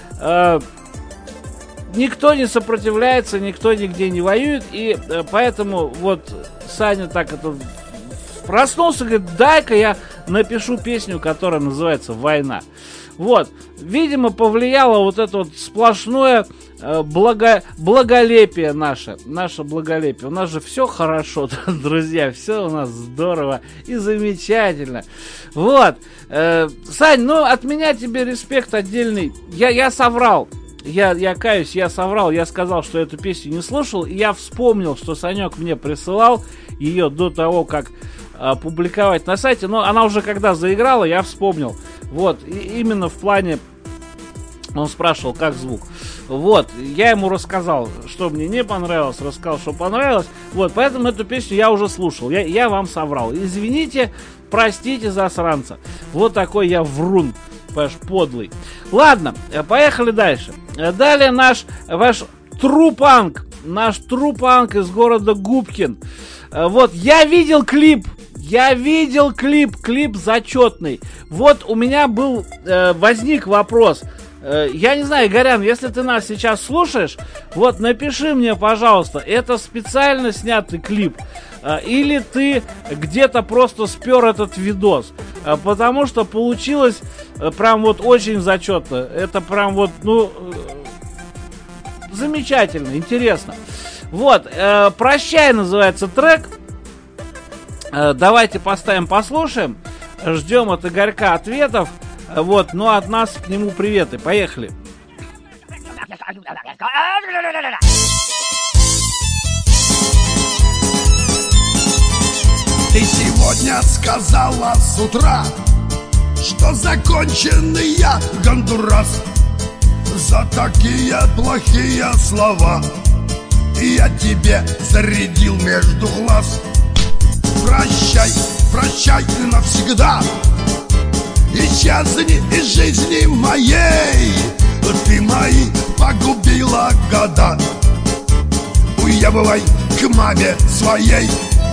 C: никто не сопротивляется, никто нигде не воюет, и поэтому вот Саня так это проснулся, говорит, дай-ка я напишу песню, которая называется «Война». Вот, видимо, повлияло вот это вот сплошное благолепие наше благолепие. У нас же все хорошо, друзья, все у нас здорово и замечательно. Вот, Сань, ну от меня тебе респект отдельный. Я соврал. Я каюсь, я соврал, я сказал, что эту песню не слушал, и я вспомнил, что Санек мне присылал ее до того, как публиковать на сайте, но она уже когда заиграла, я вспомнил. Вот, и именно в плане, он спрашивал, как звук. Вот, я ему рассказал, что мне не понравилось, рассказал, что понравилось. Вот, поэтому эту песню я уже слушал, я вам соврал. Извините, простите, засранца. Вот такой я врун. Подлый. Ладно, поехали дальше. Далее ваш трупанк. Наш трупанк из города Губкин. Вот, я видел клип, клип зачетный. Вот у меня возник вопрос. Я не знаю, Игорян, если ты нас сейчас слушаешь, вот напиши мне, пожалуйста, это специально снятый клип или ты где-то просто спер этот видос, потому что получилось прям вот очень зачетно. Это прям вот, ну, замечательно, интересно. Вот, «Прощай» называется трек. Давайте поставим, послушаем. Ждем от Игорька ответов. Вот, ну от нас к нему приветы. Поехали.
F: Ты сегодня сказала с утра, что законченный я Гондурас. За такие плохие слова я тебе зарядил между глаз. Прощай, прощай навсегда, исчезни из жизни моей. Ты мои погубила года. Уебывай к маме своей.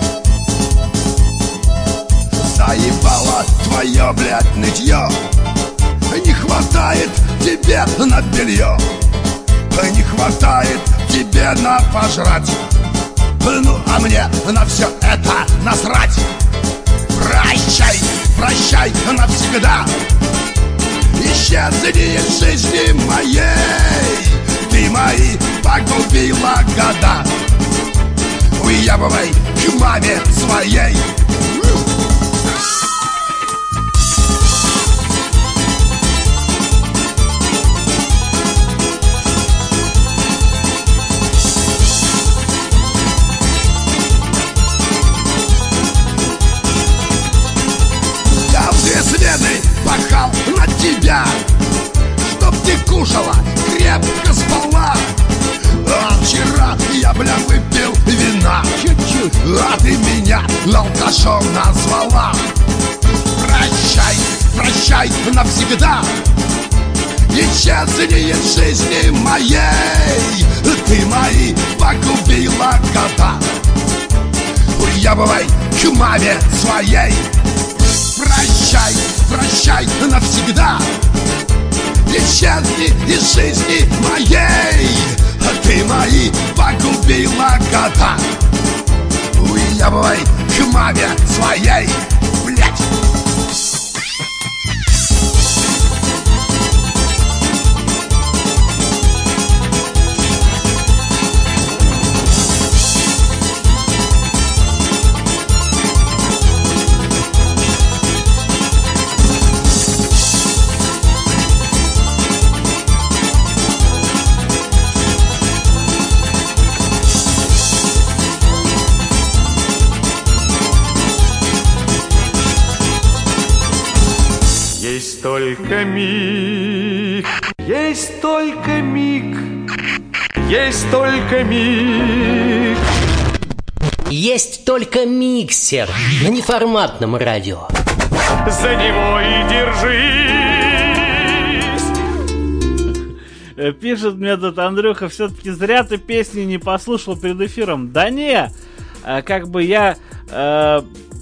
F: Заебало твое, блядь, нытье. Не хватает тебе на белье, не хватает тебе на пожрать. Ну а мне на все это насрать. Прощай, прощай навсегда, исчезни из жизни моей. Ты мои погубила года. Уебывай к маме своей. Пахал на тебя, чтоб ты кушала, крепко спала. А вчера я, бля, выпил вина чуть-чуть, а ты меня алкашом назвала. Прощай, прощай навсегда, исчезни из жизни моей. Ты мои погубила года. Уебывай к маме своей. Прощай, прощай навсегда, исчезни из жизни моей. Ты мои погубила года. Уебывай к маме своей, блядь.
B: Есть только миг, есть только миг, есть только миг.
A: Есть только миксер на неформатном радио.
B: За него и держись.
C: Пишет мне тут Андрюха, все-таки зря ты песни не послушал перед эфиром. Да не, как бы я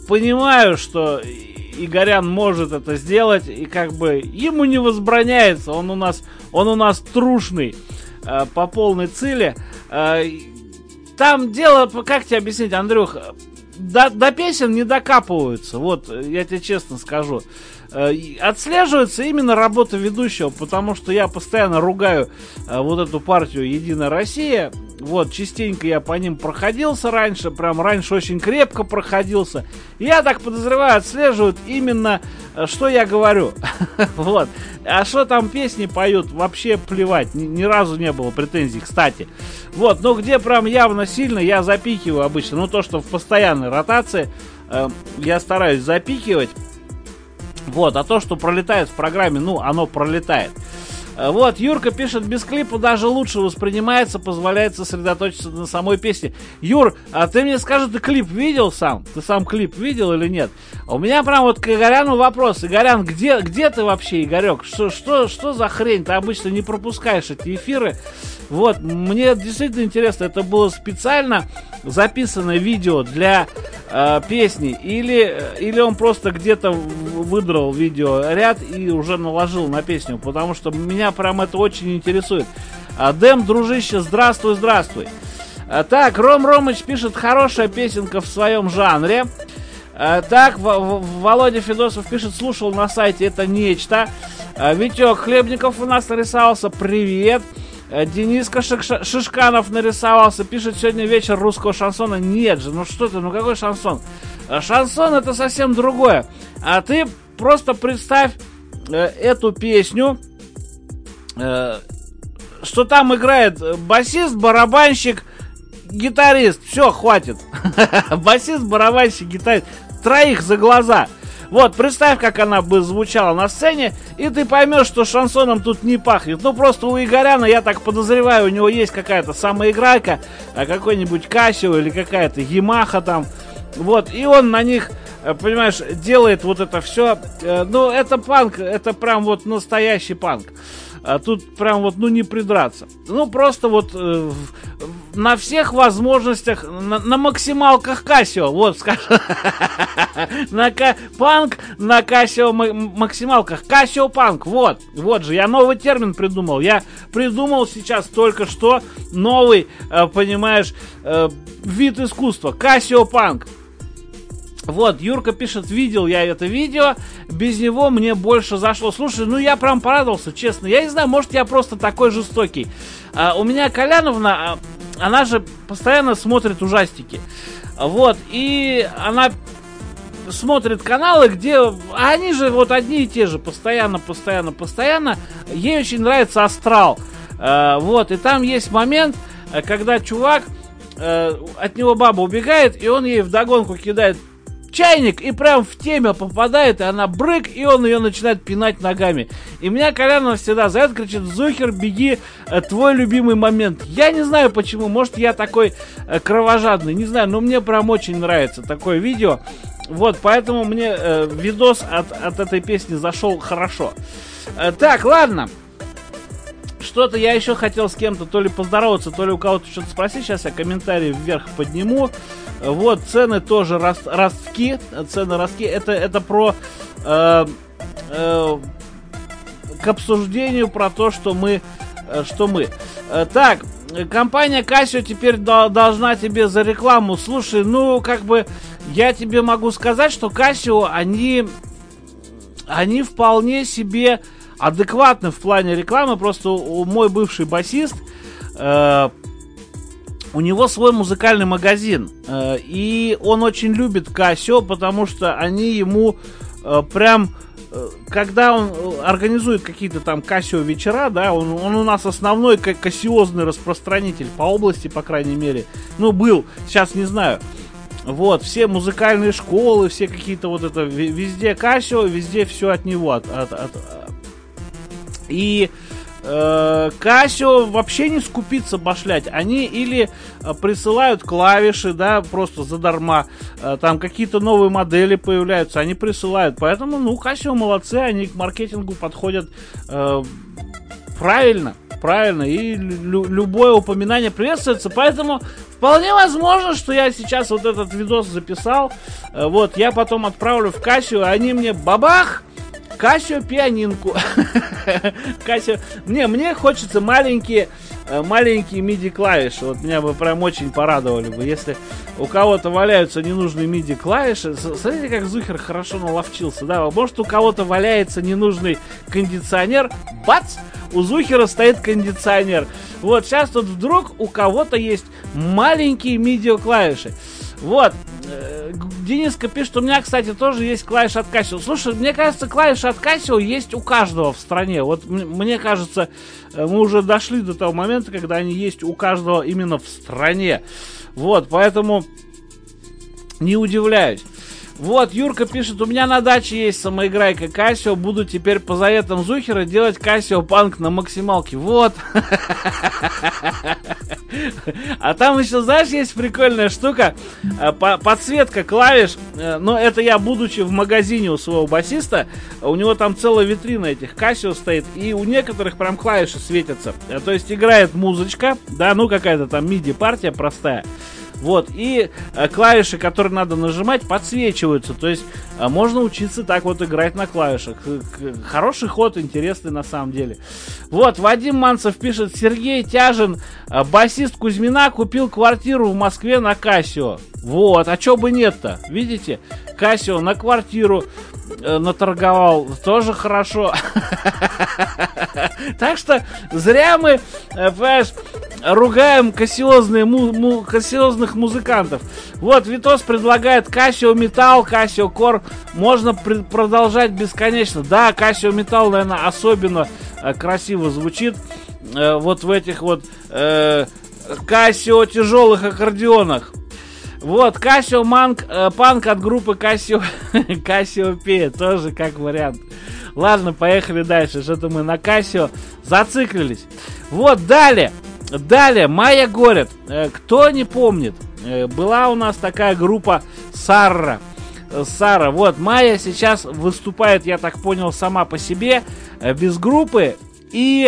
C: понимаю, что Игорян может это сделать, и как бы ему не возбраняется, он у нас трушный по полной цели. Там дело, как тебе объяснить, Андрюх, до песен не докапываются, вот, я тебе честно скажу. Отслеживается именно работа ведущего, потому что я постоянно ругаю вот эту партию «Единая Россия». Вот, частенько я по ним проходился раньше, прям раньше очень крепко проходился. Я так подозреваю, отслеживают именно, что я говорю. Вот. А что там песни поют, вообще плевать. Ни разу не было претензий, кстати. Вот, но где прям явно сильно, я запикиваю обычно. Ну, то, что в постоянной ротации, я стараюсь запикивать. Вот, а то, что пролетает в программе, ну, оно пролетает. Вот, Юрка пишет, без клипа даже лучше воспринимается, позволяет сосредоточиться на самой песне. Юр, а ты мне скажи, ты клип видел сам? Ты сам клип видел или нет? У меня прям вот к Игоряну вопрос. Игорян, где ты вообще, Игорек? Что за хрень? Ты обычно не пропускаешь эти эфиры. Вот, мне действительно интересно, это было специально записанное видео для песни, или он просто где-то выдрал видеоряд и уже наложил на песню, потому что меня прям это очень интересует. Дэм, дружище, здравствуй. Так, Ромыч пишет, хорошая песенка в своем жанре. Так, Володя Федосов пишет, слушал на сайте, это нечто. Витек Хлебников у нас нарисовался, привет. Дениска Шишканов нарисовался, пишет, сегодня вечер русского шансона. Нет же, ну что ты, ну какой шансон? Шансон это совсем другое. А ты просто представь эту песню, что там играет басист, барабанщик, гитарист. Все, хватит. Басист, барабанщик, гитарист. Троих за глаза. Вот, представь, как она бы звучала на сцене, и ты поймешь, что шансоном тут не пахнет. Ну, просто у Игоряна, я так подозреваю, у него есть какая-то самоиграйка, какой-нибудь Casio или какая-то Yamaha там. Вот, и он на них, понимаешь, делает вот это все. Ну, это панк, это прям вот настоящий панк. Тут прям вот, ну, не придраться. Ну, просто вот на всех возможностях, на максималках Casio, вот, скажем. Панк на Casio максималках. Casio панк, вот же, я новый термин придумал. Я придумал сейчас только что новый, понимаешь, вид искусства. Casio панк. Вот, Юрка пишет, видел я это видео, без него мне больше зашло. Слушай, ну я прям порадовался, честно. Я не знаю, может я просто такой жестокий. У меня Коляновна, она же постоянно смотрит ужастики. Вот, и она смотрит каналы, где... они же вот одни и те же, постоянно. Ей очень нравится Астрал. Вот, и там есть момент, когда чувак, от него баба убегает, и он ей вдогонку кидает чайник, и прям в теме попадает, и она брык, и он ее начинает пинать ногами. И меня Коляна всегда за это кричит: Зухер, беги, твой любимый момент. Я не знаю почему, может я такой кровожадный, не знаю, но мне прям очень нравится такое видео. Вот, поэтому мне видос от этой песни зашел хорошо. Так, ладно. Что-то я еще хотел с кем-то то ли поздороваться, то ли у кого-то что-то спросить. Сейчас я комментарии вверх подниму. Вот, цены тоже ростки. Цены ростки. Это про... к обсуждению про то, что мы... Так, компания Casio теперь должна тебе за рекламу. Слушай, ну, как бы... Я тебе могу сказать, что Casio, они вполне себе... адекватны в плане рекламы. Просто мой бывший басист, у него свой музыкальный магазин, и он очень любит Casio, потому что они ему прям, когда он организует какие-то там Casio вечера, да, он у нас основной кассиозный распространитель по области, по крайней мере, ну, был, сейчас не знаю. Вот, все музыкальные школы, все какие-то вот это, везде Casio, везде все от него, И Casio вообще не скупится башлять. Они или присылают клавиши, да, просто задарма. Там какие-то новые модели появляются, они присылают. Поэтому, ну, Casio молодцы, они к маркетингу подходят правильно. И любое упоминание приветствуется. Поэтому в вполне возможно, что я сейчас вот этот видос записал. Вот, я потом отправлю в Casio, они мне бабах! Casio пианинку. Casio. Мне хочется маленькие MIDI клавиши. Вот меня бы прям очень порадовали бы, если у кого-то валяются ненужные MIDI клавиши. Смотрите, как Зухер хорошо наловчился, да? Может, у кого-то валяется ненужный кондиционер. Бац! У Зухера стоит кондиционер. Вот, сейчас тут вдруг у кого-то есть маленькие MIDI клавиши. Вот. Дениска пишет, у меня, кстати, тоже есть клавиши от Casio. Слушай, мне кажется, клавиши от Casio есть у каждого в стране. Вот мне кажется, мы уже дошли до того момента, когда они есть у каждого именно в стране. Вот, поэтому не удивляюсь. Вот, Юрка пишет, у меня на даче есть самоиграйка Casio, буду теперь по заветам Зухера делать Casio Punk на максималке. Вот. А там еще, знаешь, есть прикольная штука, подсветка клавиш. Но это я, будучи в магазине у своего басиста, у него там целая витрина этих Casio стоит, и у некоторых прям клавиши светятся. То есть играет музычка, да, ну какая-то там MIDI-партия простая. Вот, и клавиши, которые надо нажимать, подсвечиваются. То есть можно учиться так вот играть на клавишах. Хороший ход, интересный на самом деле. Вот, Вадим Манцев пишет, Сергей Тяжин, басист Кузьмина, купил квартиру в Москве на Casio. Вот, а чё бы нет-то? Видите, Casio на квартиру наторговал, тоже хорошо. Так что зря мы, понимаешь, ругаем кассиозных музыкантов. Вот, Витос предлагает Casio Metal, Casio Core. Можно продолжать бесконечно. Да, Casio Metal, наверное, особенно красиво звучит. Вот в этих вот Casio тяжелых аккордеонах. Вот, Casio Punk от группы Cassiopeia. Тоже как вариант. Ладно, поехали дальше. Что-то мы на Casio зациклились. Вот, далее, Майя Горет. Кто не помнит, была у нас такая группа Сара. Вот, Майя сейчас выступает, я так понял, сама по себе, без группы. И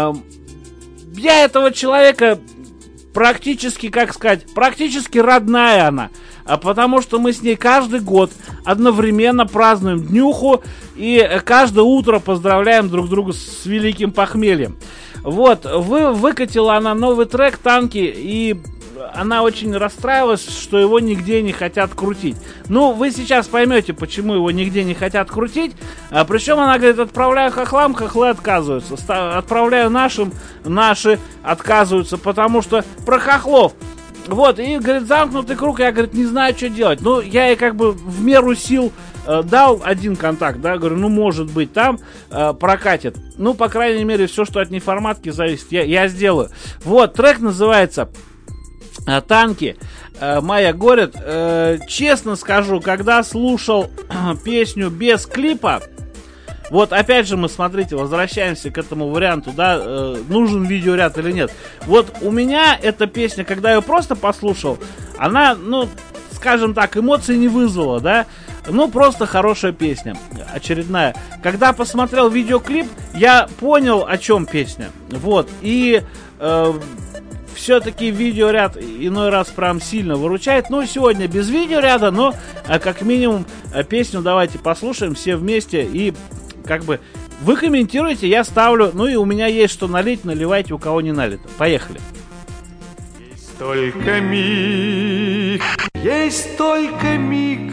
C: я этого человека практически, как сказать, практически родная она. Потому что мы с ней каждый год одновременно празднуем днюху и каждое утро поздравляем друг друга с великим похмельем. Вот, выкатила она новый трек «Танки», и она очень расстраивалась, что его нигде не хотят крутить. Ну, вы сейчас поймете, почему его нигде не хотят крутить. Причем она говорит, отправляю хохлам, хохлы отказываются. Отправляю нашим, наши отказываются, потому что про хохлов. Вот, и, говорит, замкнутый круг, я, говорит, не знаю, что делать. Ну, я ей как бы в меру сил дал один контакт, да, говорю, ну, может быть, там прокатит. Ну, по крайней мере, все, что от неформатки зависит, я сделаю. Вот, трек называется «Танки». Майя Горет. Честно скажу, когда слушал песню без клипа, вот опять же мы, смотрите, возвращаемся к этому варианту, да, нужен видеоряд или нет. Вот у меня эта песня, когда я ее просто послушал, она, ну, скажем так, эмоций не вызвала, да, ну, просто хорошая песня, очередная. Когда посмотрел видеоклип, я понял, о чем песня, вот, и все-таки видеоряд иной раз прям сильно выручает. Ну, сегодня без видеоряда, но как минимум песню давайте послушаем все вместе. И как бы вы комментируете, я ставлю. Ну и у меня есть что налить, наливайте, у кого не налито. Поехали.
B: Есть только миг, есть только миг.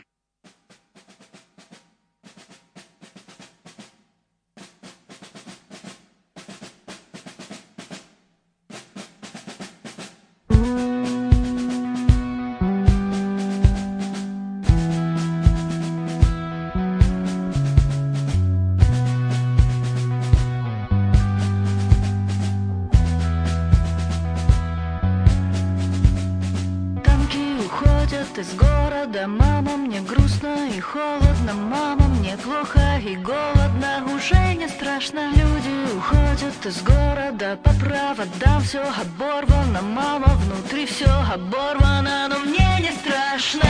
G: Из города, мама, мне грустно и холодно, мама, мне плохо и голодно, уже не страшно. Люди уходят из города по проводам, все оборвано, мама, внутри все оборвано, но мне не страшно.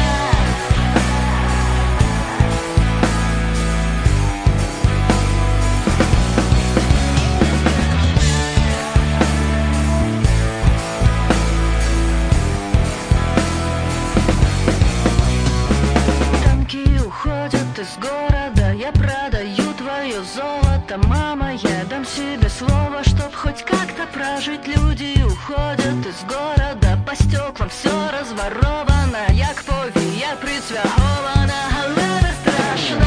G: тебе слово, чтоб хоть как-то прожить. Люди уходят из города, по стеклам все разворовано. Як повія прицвягована, галера страшна.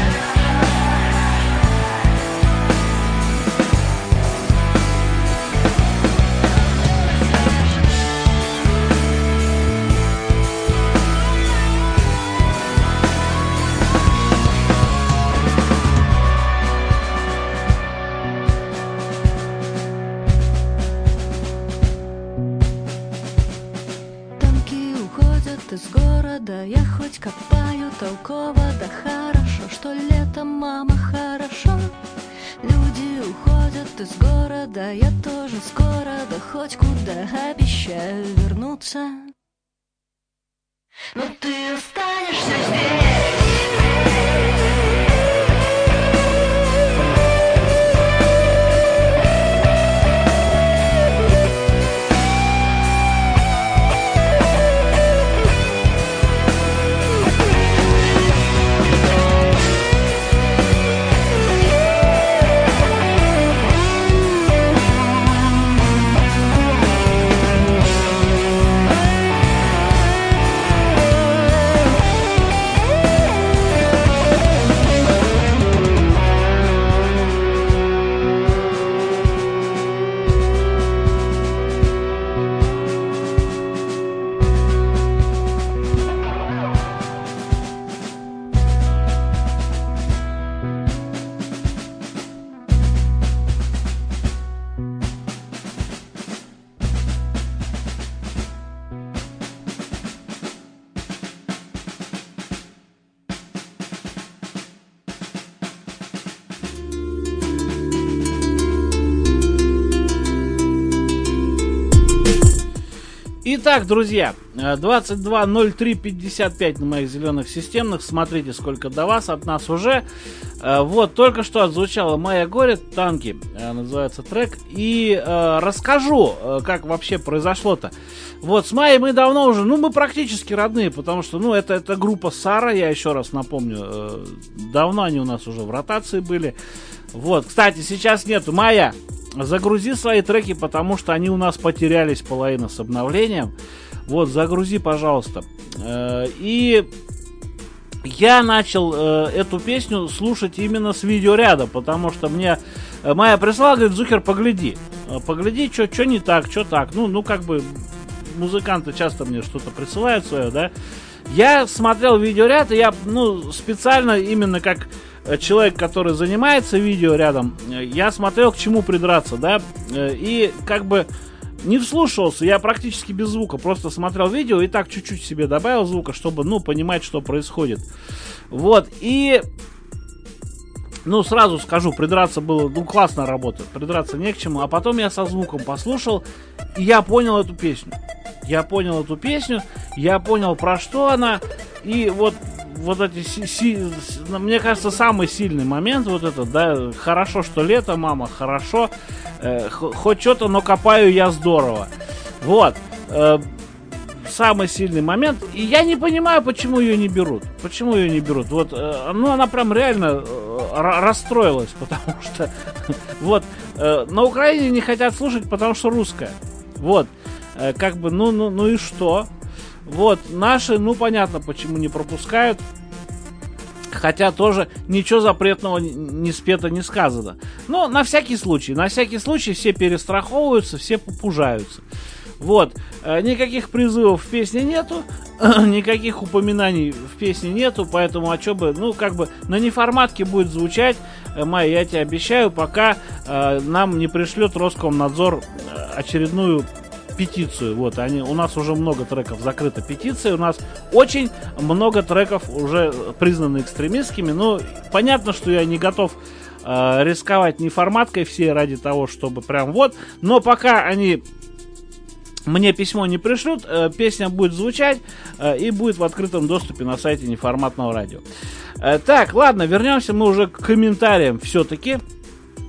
G: Из города я хоть копаю толково, да хорошо, что летом, мама, хорошо. Люди уходят из города, я тоже скоро, да хоть куда обещаю вернуться. Но ты останешься здесь.
C: Итак, друзья, 22:03:55 на моих зеленых системных. Смотрите, сколько до вас, от нас уже. Вот, только что отзвучало «Моя горе», «Танки», называется трек. И расскажу, как вообще произошло-то. Вот, с Майей мы давно уже, мы практически родные, потому что, это группа Сара, я еще раз напомню. Давно они у нас уже в ротации были. Вот, кстати, сейчас нету. Майя, загрузи свои треки, потому что они у нас потерялись половина с обновлением. Вот, загрузи, пожалуйста. И я начал эту песню слушать именно с видеоряда, потому что мне Майя прислала, говорит: Зухер, погляди, что не так, что так. Как бы музыканты часто мне что-то присылают свое, да. Я смотрел видеоряд, и я, специально именно как человек, который занимается видеорядом, я смотрел, к чему придраться, да, и как бы не вслушивался, я практически без звука, просто смотрел видео и так чуть-чуть себе добавил звука, чтобы, понимать, что происходит. Вот, и, сразу скажу, придраться было, классная работа, придраться не к чему, а потом я со звуком послушал, и я понял эту песню. Я понял, про что она, и вот эти, мне кажется, самый сильный момент, вот этот, да, хорошо, что лето, мама, хорошо, хоть что-то, но копаю я здорово. Вот, самый сильный момент, и я не понимаю, почему ее не берут. Вот, она прям реально расстроилась, потому что, вот, на Украине не хотят слушать, потому что русская. Вот, как бы, и что? Вот, наши, понятно, почему не пропускают. Хотя тоже ничего запретного не спето, не сказано. Но на всякий случай все перестраховываются, все попужаются. Вот, никаких призывов в песне нету, никаких упоминаний в песне нету, поэтому, на неформатке будет звучать, Майя, я тебе обещаю, пока нам не пришлет Роскомнадзор очередную петицию. Вот, у нас уже много треков закрыто петицией, у нас очень много треков уже признаны экстремистскими. Понятно, что я не готов рисковать неформаткой всей ради того, чтобы прям вот, но пока они мне письмо не пришлют, песня будет звучать и будет в открытом доступе на сайте неформатного радио. Так, ладно, вернемся мы уже к комментариям все-таки.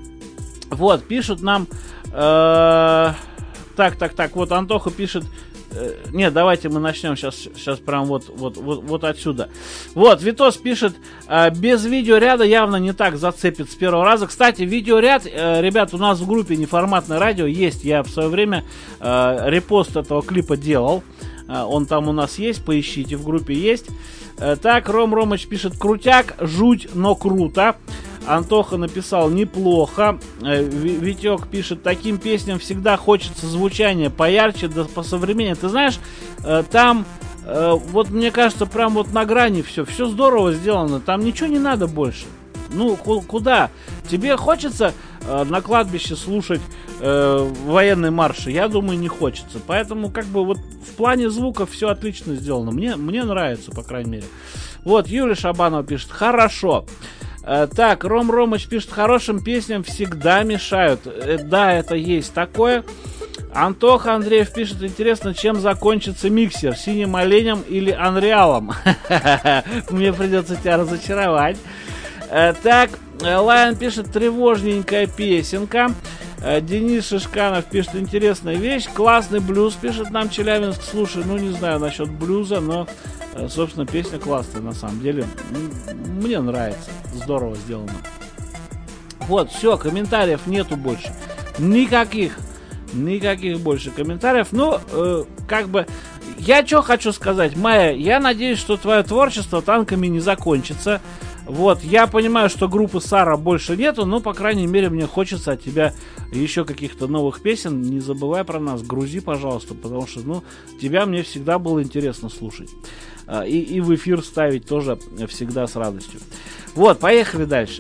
C: Вот, пишут нам... Так, вот Антоха пишет: Нет, давайте мы начнем сейчас прям вот отсюда. Вот, Витос пишет, без видеоряда явно не так зацепит с первого раза. Кстати, видеоряд, ребят, у нас в группе Неформатное радио есть. Я в свое время репост этого клипа делал. Он там у нас есть, поищите, в группе есть. Так, Ромыч пишет, крутяк, жуть, но круто. Антоха написал, неплохо. Витек пишет, таким песням всегда хочется звучания поярче, да посовременнее. Ты знаешь, там, вот мне кажется, прям вот на грани все здорово сделано. Там ничего не надо больше. Ну, куда? Тебе хочется на кладбище слушать военные марши? Я думаю, не хочется. Поэтому, как бы, вот в плане звука все отлично сделано. Мне нравится, по крайней мере. Вот, Юлия Шабанова пишет, хорошо. Так, Ромыч пишет, хорошим песням всегда мешают. Да, это есть такое. Антоха Андреев пишет, интересно, чем закончится миксер, синим оленем или анреалом? Мне придется тебя разочаровать. Так, Лайон пишет, тревожненькая песенка. Денис Шишканов пишет, интересная вещь. Классный блюз, пишет нам Челябинск. Слушай, ну не знаю насчет блюза, но, собственно, песня классная на самом деле. Мне нравится. Здорово сделано. Вот, все, комментариев нету больше. Никаких больше комментариев. Ну, как бы, я что хочу сказать, Майя, я надеюсь, что твое творчество танками не закончится. Вот, я понимаю, что группы Сара больше нету, но, по крайней мере, мне хочется от тебя еще каких-то новых песен. Не забывай про нас, грузи, пожалуйста, потому что, ну, тебя мне всегда было интересно слушать. И в эфир ставить тоже всегда с радостью. Вот, поехали дальше.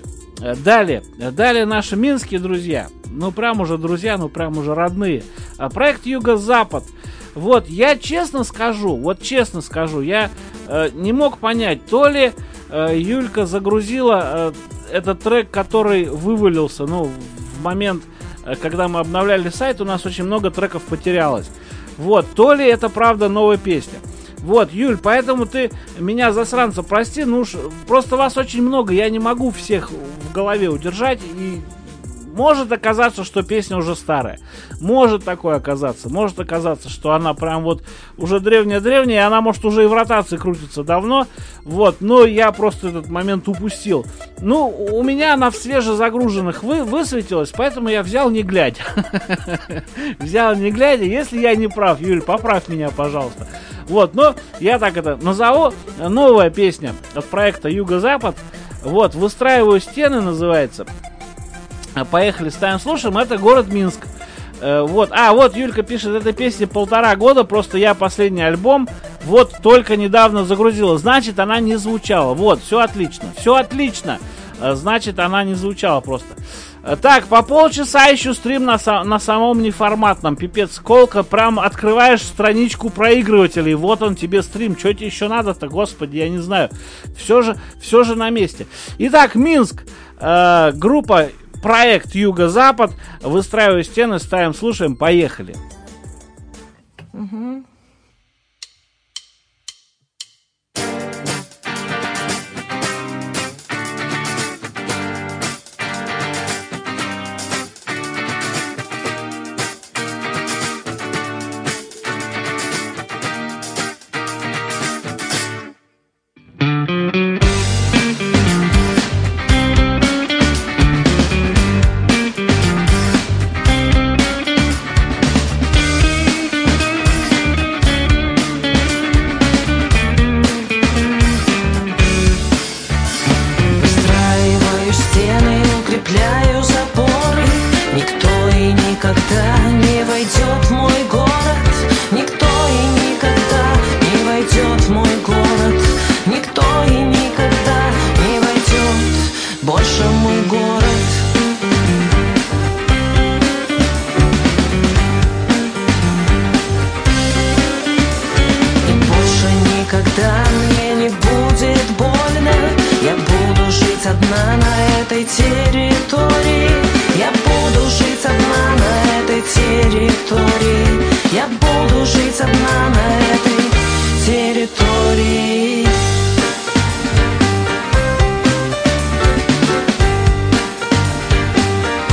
C: Далее наши минские друзья. Ну, прям уже друзья, ну, прям уже родные. Проект Юго-Запад. Вот, я честно скажу, я не мог понять, то ли Юлька загрузила этот трек, который вывалился, ну, в момент, когда мы обновляли сайт, у нас очень много треков потерялось. Вот, то ли это правда новая песня. Вот, Юль, поэтому ты меня, засранца, прости, ну уж просто вас очень много, я не могу всех в голове удержать, и может оказаться, что песня уже старая. Может такое оказаться. Может оказаться, что она прям вот уже древняя-древняя, и она, может, уже и в ротации крутится давно. Вот, но я просто этот момент упустил. Ну, у меня она в свежезагруженных высветилась, поэтому я взял не глядя. Взял не глядя. Если я не прав, Юль, поправь меня, пожалуйста. Вот, но я так это назову. Новая песня от проекта Юго-Запад. Вот, «Выстраиваю стены» называется. Поехали, ставим, слушаем. Это город Минск. Вот. Вот Юлька пишет, этой песне 1,5 года. Просто я последний альбом вот только недавно загрузила. Значит, она не звучала. Вот, все отлично. Все отлично. Значит, она не звучала просто. Так, по полчаса еще стрим на самом неформатном. Пипец, Колка, прям открываешь страничку проигрывателей. Вот он тебе стрим. Что тебе еще надо-то, господи, я не знаю. Все же на месте. Итак, Минск. Группа проект Юго-Запад. Выстраиваю стены, ставим, слушаем, поехали.
G: Угу.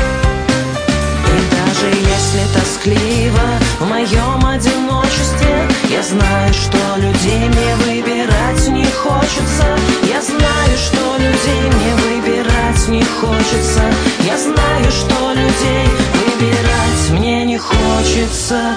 H: В моем одиночестве
A: хочется. Я знаю, что людей выбирать мне не хочется.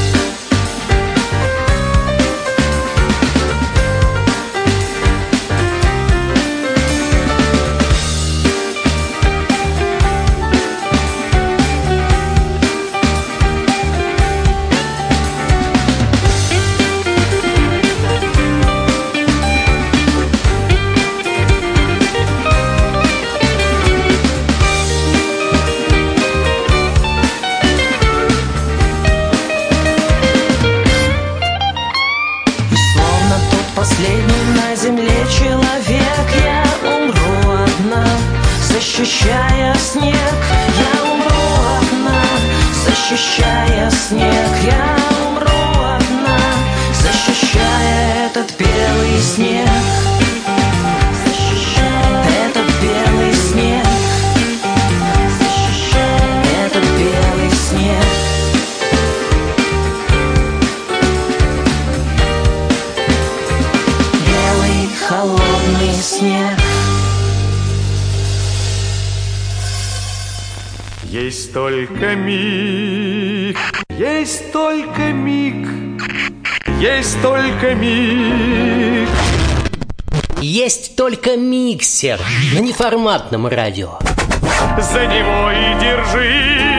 A: Последний на земле человек, я умру одна, защищая снег. Я умру одна, защищая снег. Я умру одна, защищая этот белый снег. Защищая этот белый снег. Защищая этот белый снег. Холодный снег.
B: Есть только миг, есть только миг, есть только миг.
A: Есть только миксер на неформатном радио.
B: За него и держись.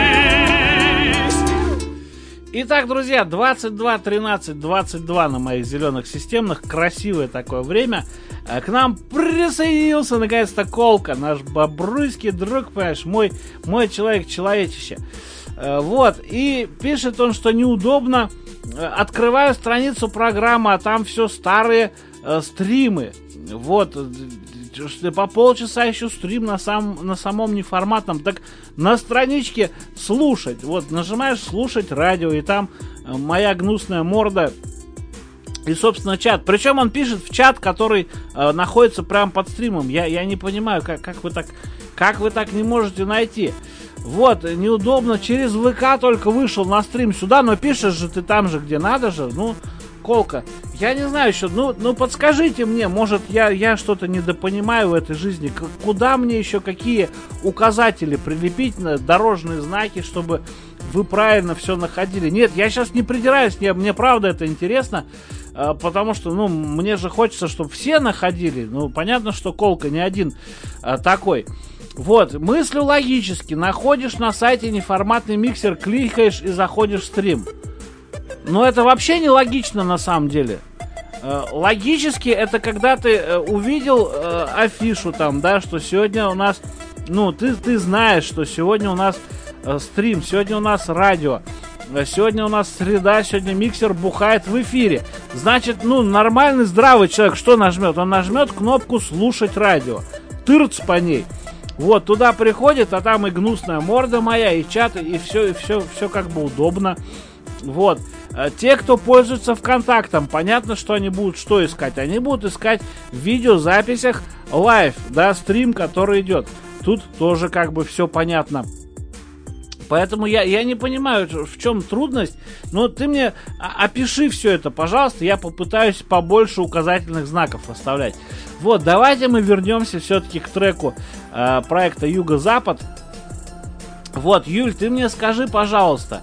C: Итак, друзья, 22:13:22 на моих зеленых системных. Красивое такое время. К нам присоединился наконец-то Колка, наш бобруйский друг, понимаешь, мой человек-человечище. Вот, и пишет он, что неудобно. Открываю страницу программы, а там все старые стримы. Вот, по полчаса еще стрим на самом неформатном. Так на страничке слушать. Вот, нажимаешь слушать радио, и там моя гнусная морда. И, собственно, чат. Причем он пишет в чат, который находится прямо под стримом. Я не понимаю, как вы так не можете найти. Вот, неудобно. Через ВК только вышел на стрим сюда, но пишешь же ты там же, где надо же. Ну, Колка, я не знаю еще, ну подскажите мне, может я что-то недопонимаю в этой жизни. Куда мне еще какие указатели прилепить, на дорожные знаки, чтобы вы правильно все находили? Нет, я сейчас не придираюсь, мне правда это интересно. Потому что, мне же хочется, чтобы все находили. Ну, понятно, что Колка не один такой. Вот, мыслю логически. Находишь на сайте неформатный миксер, кликаешь и заходишь в стрим. Но это вообще не логично на самом деле. Логически это когда ты увидел афишу там, да, что сегодня у нас... ты знаешь, что сегодня у нас стрим, сегодня у нас радио. Сегодня у нас среда, сегодня миксер бухает в эфире. Значит, нормальный, здравый человек что нажмет? Он нажмет кнопку «Слушать радио». Тырц по ней. Вот, туда приходит, а там и гнусная морда моя, и чат, и все как бы удобно. Вот. Те, кто пользуется ВКонтактом, понятно, что они будут что искать? Они будут искать в видеозаписях лайв, да, стрим, который идет. Тут тоже как бы все понятно. Поэтому я не понимаю, в чем трудность. Но ты мне опиши все это, пожалуйста. Я попытаюсь побольше указательных знаков расставлять. Вот, давайте мы вернемся все-таки к треку проекта Юго-Запад. Вот, Юль, ты мне скажи, пожалуйста,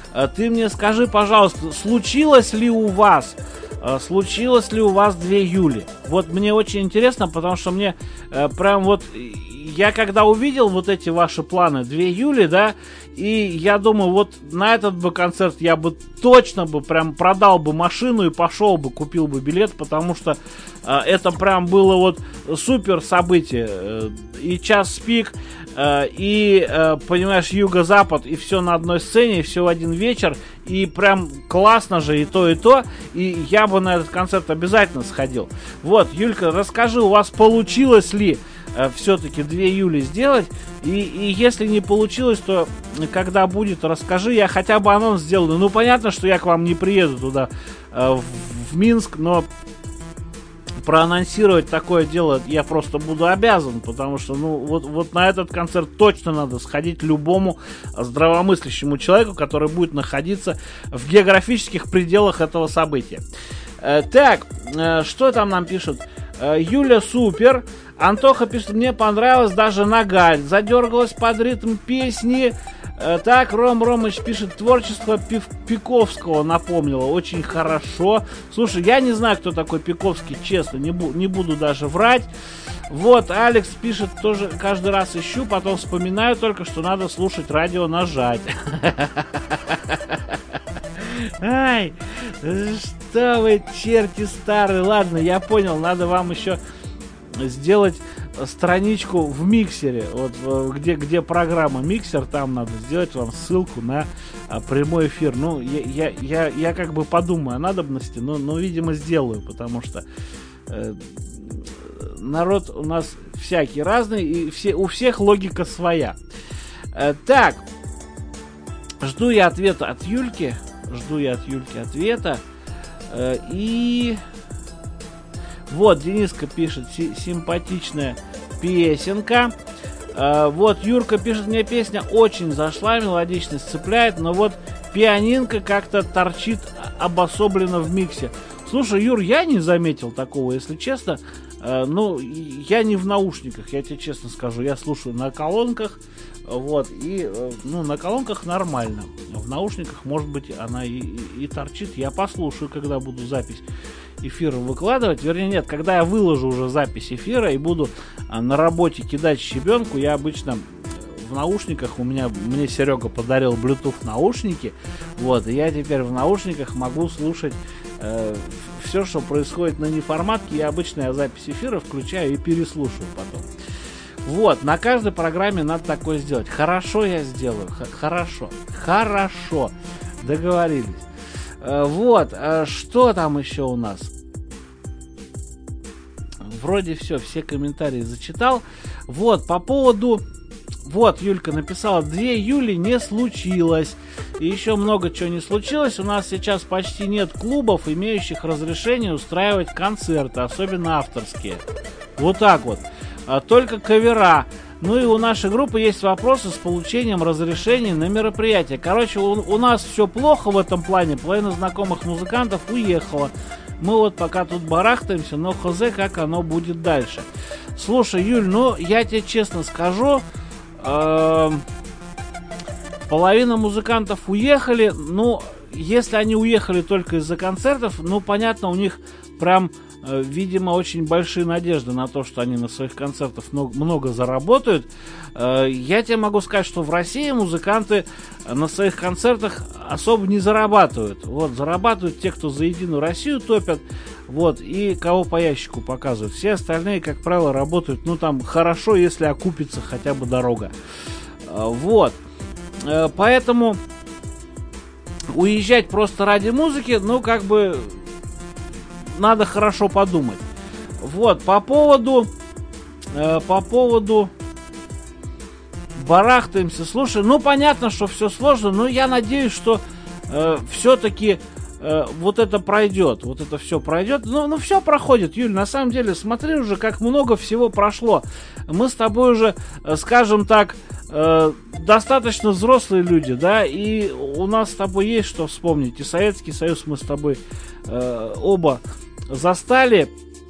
C: случилось ли у вас 2 Юли? Вот мне очень интересно, потому что мне прям вот... Я когда увидел вот эти ваши планы 2 июля, да, и я думаю, вот на этот бы концерт я бы точно бы прям продал бы машину и пошел бы, купил бы билет, потому что это прям было вот супер событие. И час пик, и, понимаешь, Юго-Запад, и все на одной сцене, и все в один вечер, и прям классно же и то, и я бы на этот концерт обязательно сходил. Вот, Юлька, расскажи, у вас получилось ли все-таки 2 июля сделать, и если не получилось, то когда будет, расскажи, я хотя бы анонс сделаю. Ну, понятно, что я к вам не приеду туда, в Минск, но проанонсировать такое дело я просто буду обязан, потому что, вот на этот концерт точно надо сходить любому здравомыслящему человеку, который будет находиться в географических пределах этого события. Так, что там нам пишут? Юля супер. Антоха пишет, мне понравилось даже нога. Задергалась под ритм песни. Так, Ромыч пишет, творчество Пиковского напомнило. Очень хорошо. Слушай, я не знаю, кто такой Пиковский, честно, не буду даже врать. Вот, Алекс пишет, тоже каждый раз ищу, потом вспоминаю только, что надо слушать радио нажать. Ай, что вы, черти старые. Ладно, я понял, надо вам еще сделать страничку в миксере, вот где программа миксер, там надо сделать вам ссылку на прямой эфир. Ну, я как бы подумаю о надобности, но видимо, сделаю, потому что народ у нас всякий разный, и у всех логика своя. Так, жду я ответа от Юльки. Ответа. И вот Дениска пишет, симпатичная песенка. Вот Юрка пишет, мне песня очень зашла, мелодичность цепляет, но вот пианинка как-то торчит обособленно в миксе. Слушай, Юр, я не заметил такого, если честно. Ну, я не в наушниках, я тебе честно скажу. Я слушаю на колонках, вот, и, ну, на колонках нормально. В наушниках, может быть, она и торчит. Я послушаю, когда буду запись эфира выкладывать. Вернее, нет, когда я выложу уже запись эфира и буду на работе кидать щебенку, я обычно в наушниках, мне Серега подарил Bluetooth наушники, вот, и я теперь в наушниках могу слушать все, что происходит на неформатке. Я обычно запись эфира включаю и переслушаю потом. Вот, на каждой программе надо такое сделать. Хорошо, я сделаю. Хорошо. Договорились. Вот, что там еще у нас? Вроде все комментарии зачитал. Вот, по поводу... Вот, Юлька написала, 2 Юли не случилось. И еще много чего не случилось. У нас сейчас почти нет клубов, имеющих разрешение устраивать концерты, особенно авторские. Вот так вот. Только кавера. Ну и у нашей группы есть вопросы с получением разрешений на мероприятия. Короче, у нас все плохо в этом плане. Половина знакомых музыкантов уехала. Мы вот пока тут барахтаемся, но хз, как оно будет дальше. Слушай, Юль, ну я тебе честно скажу, половина музыкантов уехали. Ну, если они уехали только из-за концертов, ну, понятно, у них прям, видимо, очень большие надежды на то, что они на своих концертах много заработают. Я тебе могу сказать, что в России музыканты на своих концертах особо не зарабатывают. Вот, зарабатывают те, кто за Единую Россию топят, вот, и кого по ящику показывают. Все остальные, как правило, работают, ну, там, хорошо, если окупится хотя бы дорога. Вот. Поэтому уезжать просто ради музыки, ну, как бы, надо хорошо подумать. Вот, по поводу барахтаемся. Слушай, ну, понятно, что все сложно, но я надеюсь, что все-таки вот это пройдет. Вот это все пройдет. Ну, все проходит, Юль, на самом деле, смотри уже, как много всего прошло. Мы с тобой уже, скажем так, достаточно взрослые люди, да, и у нас с тобой есть что вспомнить. И Советский Союз мы с тобой оба застали.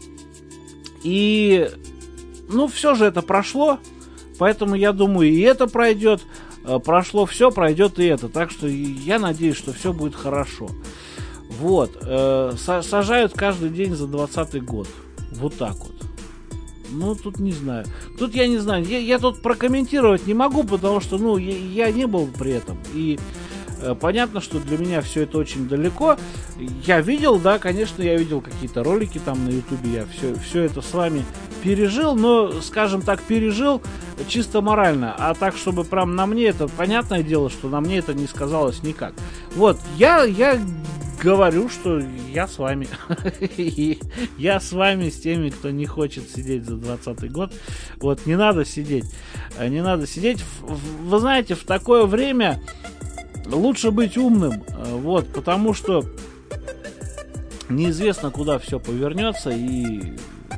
C: И, ну, все же это прошло. Поэтому я думаю, и это пройдет. Прошло все, пройдет и это. Так что я надеюсь, что все будет хорошо. Вот. Сажают каждый день за 20-й год. Вот так вот. Ну, тут не знаю. Тут я не знаю. Я тут прокомментировать не могу, потому что, ну, я не был при этом. И понятно, что для меня все это очень далеко. Я видел, да, конечно, я видел какие-то ролики там на Ютубе. Я все это с вами пережил, но, скажем так, пережил чисто морально. А так, чтобы прям на мне, это понятное дело, что на мне это не сказалось никак. Вот, я говорю, что я с вами. Я с вами, с теми, кто не хочет сидеть за 20-й год. Вот, не надо сидеть. Не надо сидеть. Вы знаете, в такое время лучше быть умным. Вот, потому что неизвестно, куда все повернется. И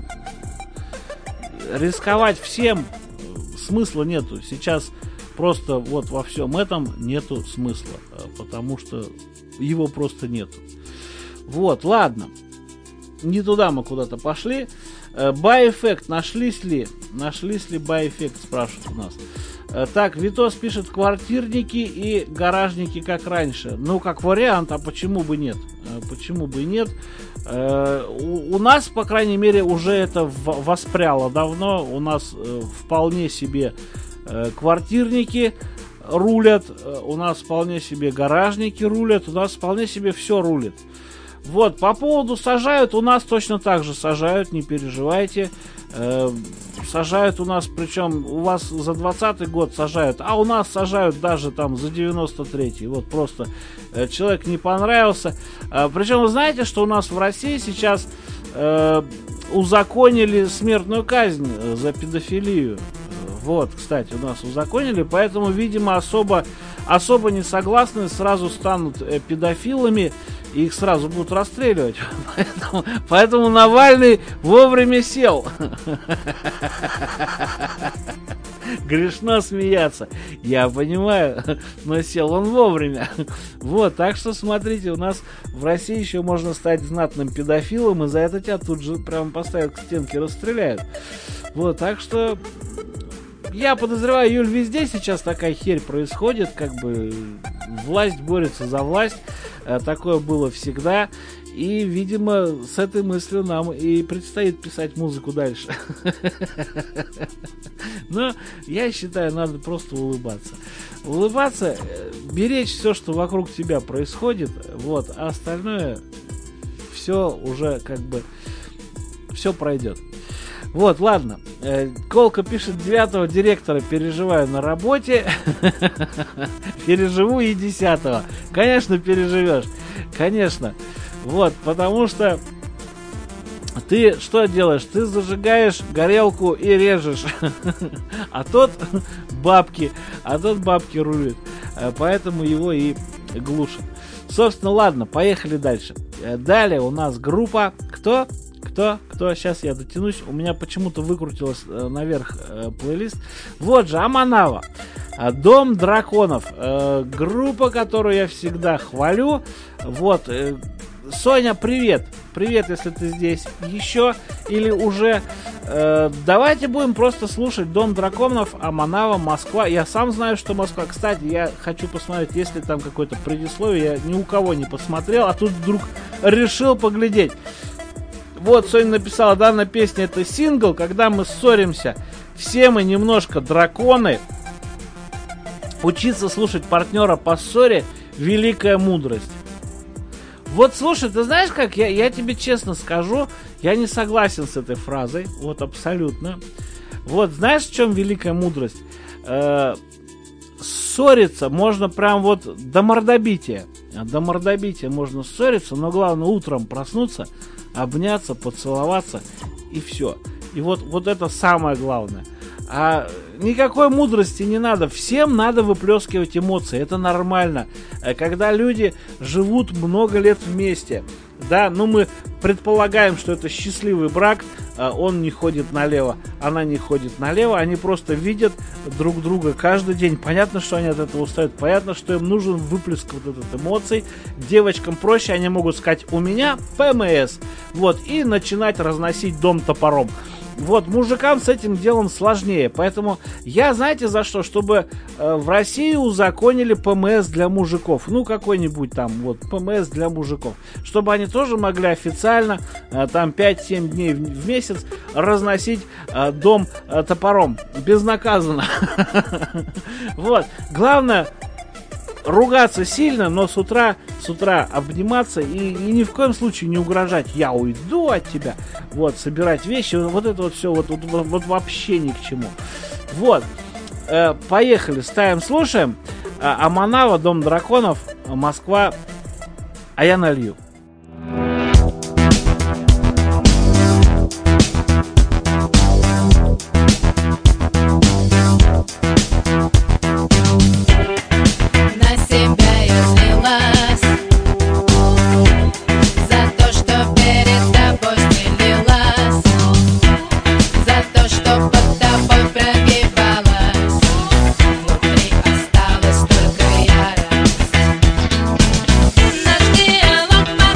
C: рисковать всем смысла нету. Сейчас просто вот во всем этом нету смысла. Потому что его просто нету. Вот, ладно. не туда мы куда-то пошли. Бай-эффект, нашлись ли бай-эффект, спрашивают у нас. Так, Витос пишет, квартирники и гаражники как раньше. Ну, как вариант, а почему бы нет? Почему бы и нет? У нас, по крайней мере, уже это воспряло давно. У нас вполне себе квартирники рулят, у нас вполне себе гаражники рулят, у нас вполне себе все рулит. Вот, по поводу сажают, у нас точно так же сажают, не переживайте. Сажают у нас, причем у вас за 20-й год сажают, а у нас сажают даже там за 93-й. Вот просто человек не понравился. Причем вы знаете, что у нас в России сейчас узаконили смертную казнь за педофилию. Вот, кстати, у нас узаконили, поэтому, видимо, особо не согласны сразу станут педофилами, и их сразу будут расстреливать. Поэтому Навальный вовремя сел. Грешно смеяться. Я понимаю, но сел он вовремя. Вот, так что смотрите, у нас в России еще можно стать знатным педофилом, и за это тебя тут же прямо поставят к стенке, расстреляют. Вот, так что я подозреваю, Юль, везде сейчас такая херь происходит, как бы власть борется за власть, такое было всегда, и, видимо, с этой мыслью нам и предстоит писать музыку дальше. Но я считаю, надо просто улыбаться. Улыбаться, беречь все, что вокруг тебя происходит, вот, а остальное все уже как бы, все пройдет. Вот, ладно. Колка пишет, 9-го директора переживаю на работе. Переживу и 10-го. Конечно, переживешь. Конечно. Вот, потому что ты что делаешь? Ты зажигаешь горелку и режешь. А тот бабки рулит. Поэтому его и глушат. Собственно, ладно, поехали дальше. Далее у нас группа. Кто? Сейчас я дотянусь. У меня почему-то выкрутилось наверх плейлист. Вот же, Аманава. Дом драконов. Группа, которую я всегда хвалю. Вот. Соня, привет. Привет, если ты здесь еще или уже. Давайте будем просто слушать Дом драконов, Аманава, Москва. Я сам знаю, что Москва. Кстати, я хочу посмотреть, есть ли там какое-то предисловие. Я ни у кого не посмотрел, а тут вдруг решил поглядеть. Вот, Соня написала, данная песня это сингл, когда мы ссоримся, все мы немножко драконы. Учиться слушать партнера по ссоре — великая мудрость. Вот, слушай, ты знаешь как, я тебе честно скажу, я не согласен с этой фразой, вот абсолютно. Вот, знаешь, в чем великая мудрость? Ссориться можно прям вот до мордобития. До мордобития можно ссориться, но главное утром проснуться, обняться, поцеловаться и все. И вот это самое главное. А никакой мудрости не надо. Всем надо выплескивать эмоции. Это нормально. Когда люди живут много лет вместе, да, ну мы предполагаем, что это счастливый брак, он не ходит налево, она не ходит налево, они просто видят друг друга каждый день. Понятно, что они от этого устают, понятно, что им нужен выплеск вот этот эмоций. Девочкам проще, они могут сказать: у меня ПМС, вот, и начинать разносить дом топором. Вот, мужикам с этим делом сложнее. Поэтому я, знаете, за что? Чтобы в России узаконили ПМС для мужиков. Ну, какой-нибудь там, вот, ПМС для мужиков. Чтобы они тоже могли официально, там, 5-7 дней в месяц разносить дом топором. Безнаказанно. Вот. Главное, ругаться сильно, но с утра обниматься и ни в коем случае не угрожать. Я уйду от тебя. Вот, собирать вещи. Вот это вот все вот вообще ни к чему. Вот. Поехали, ставим, слушаем. Аманава, Дом драконов, Москва. А я налью.
H: Наш диалог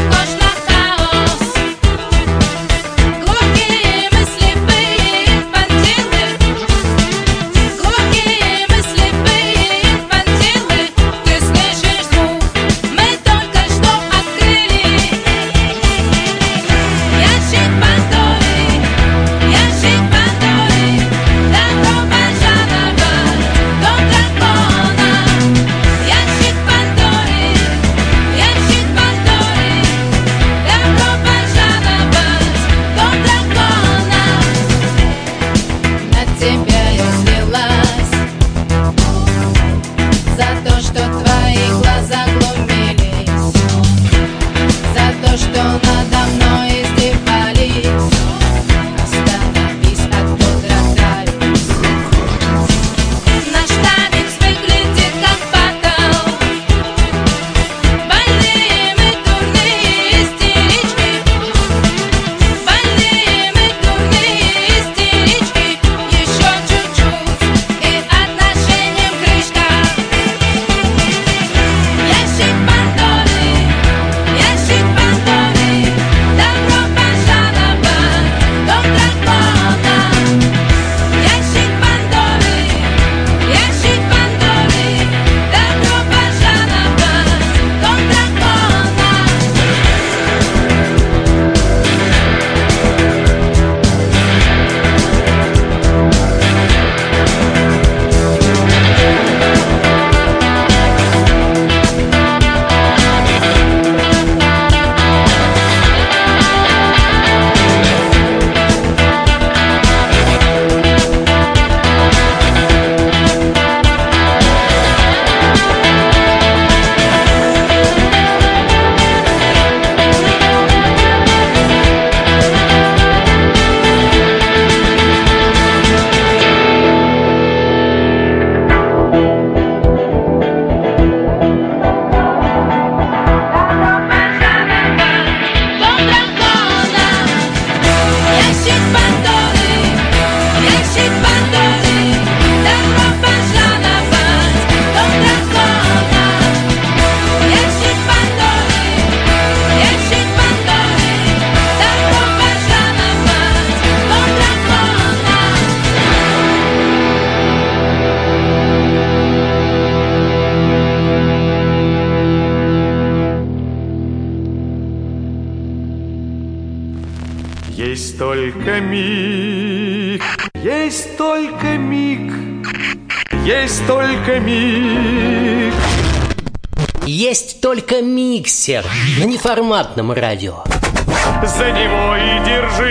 B: Есть только миг, есть только миг, есть только миг.
A: Есть только миксер на неформатном радио.
B: За него и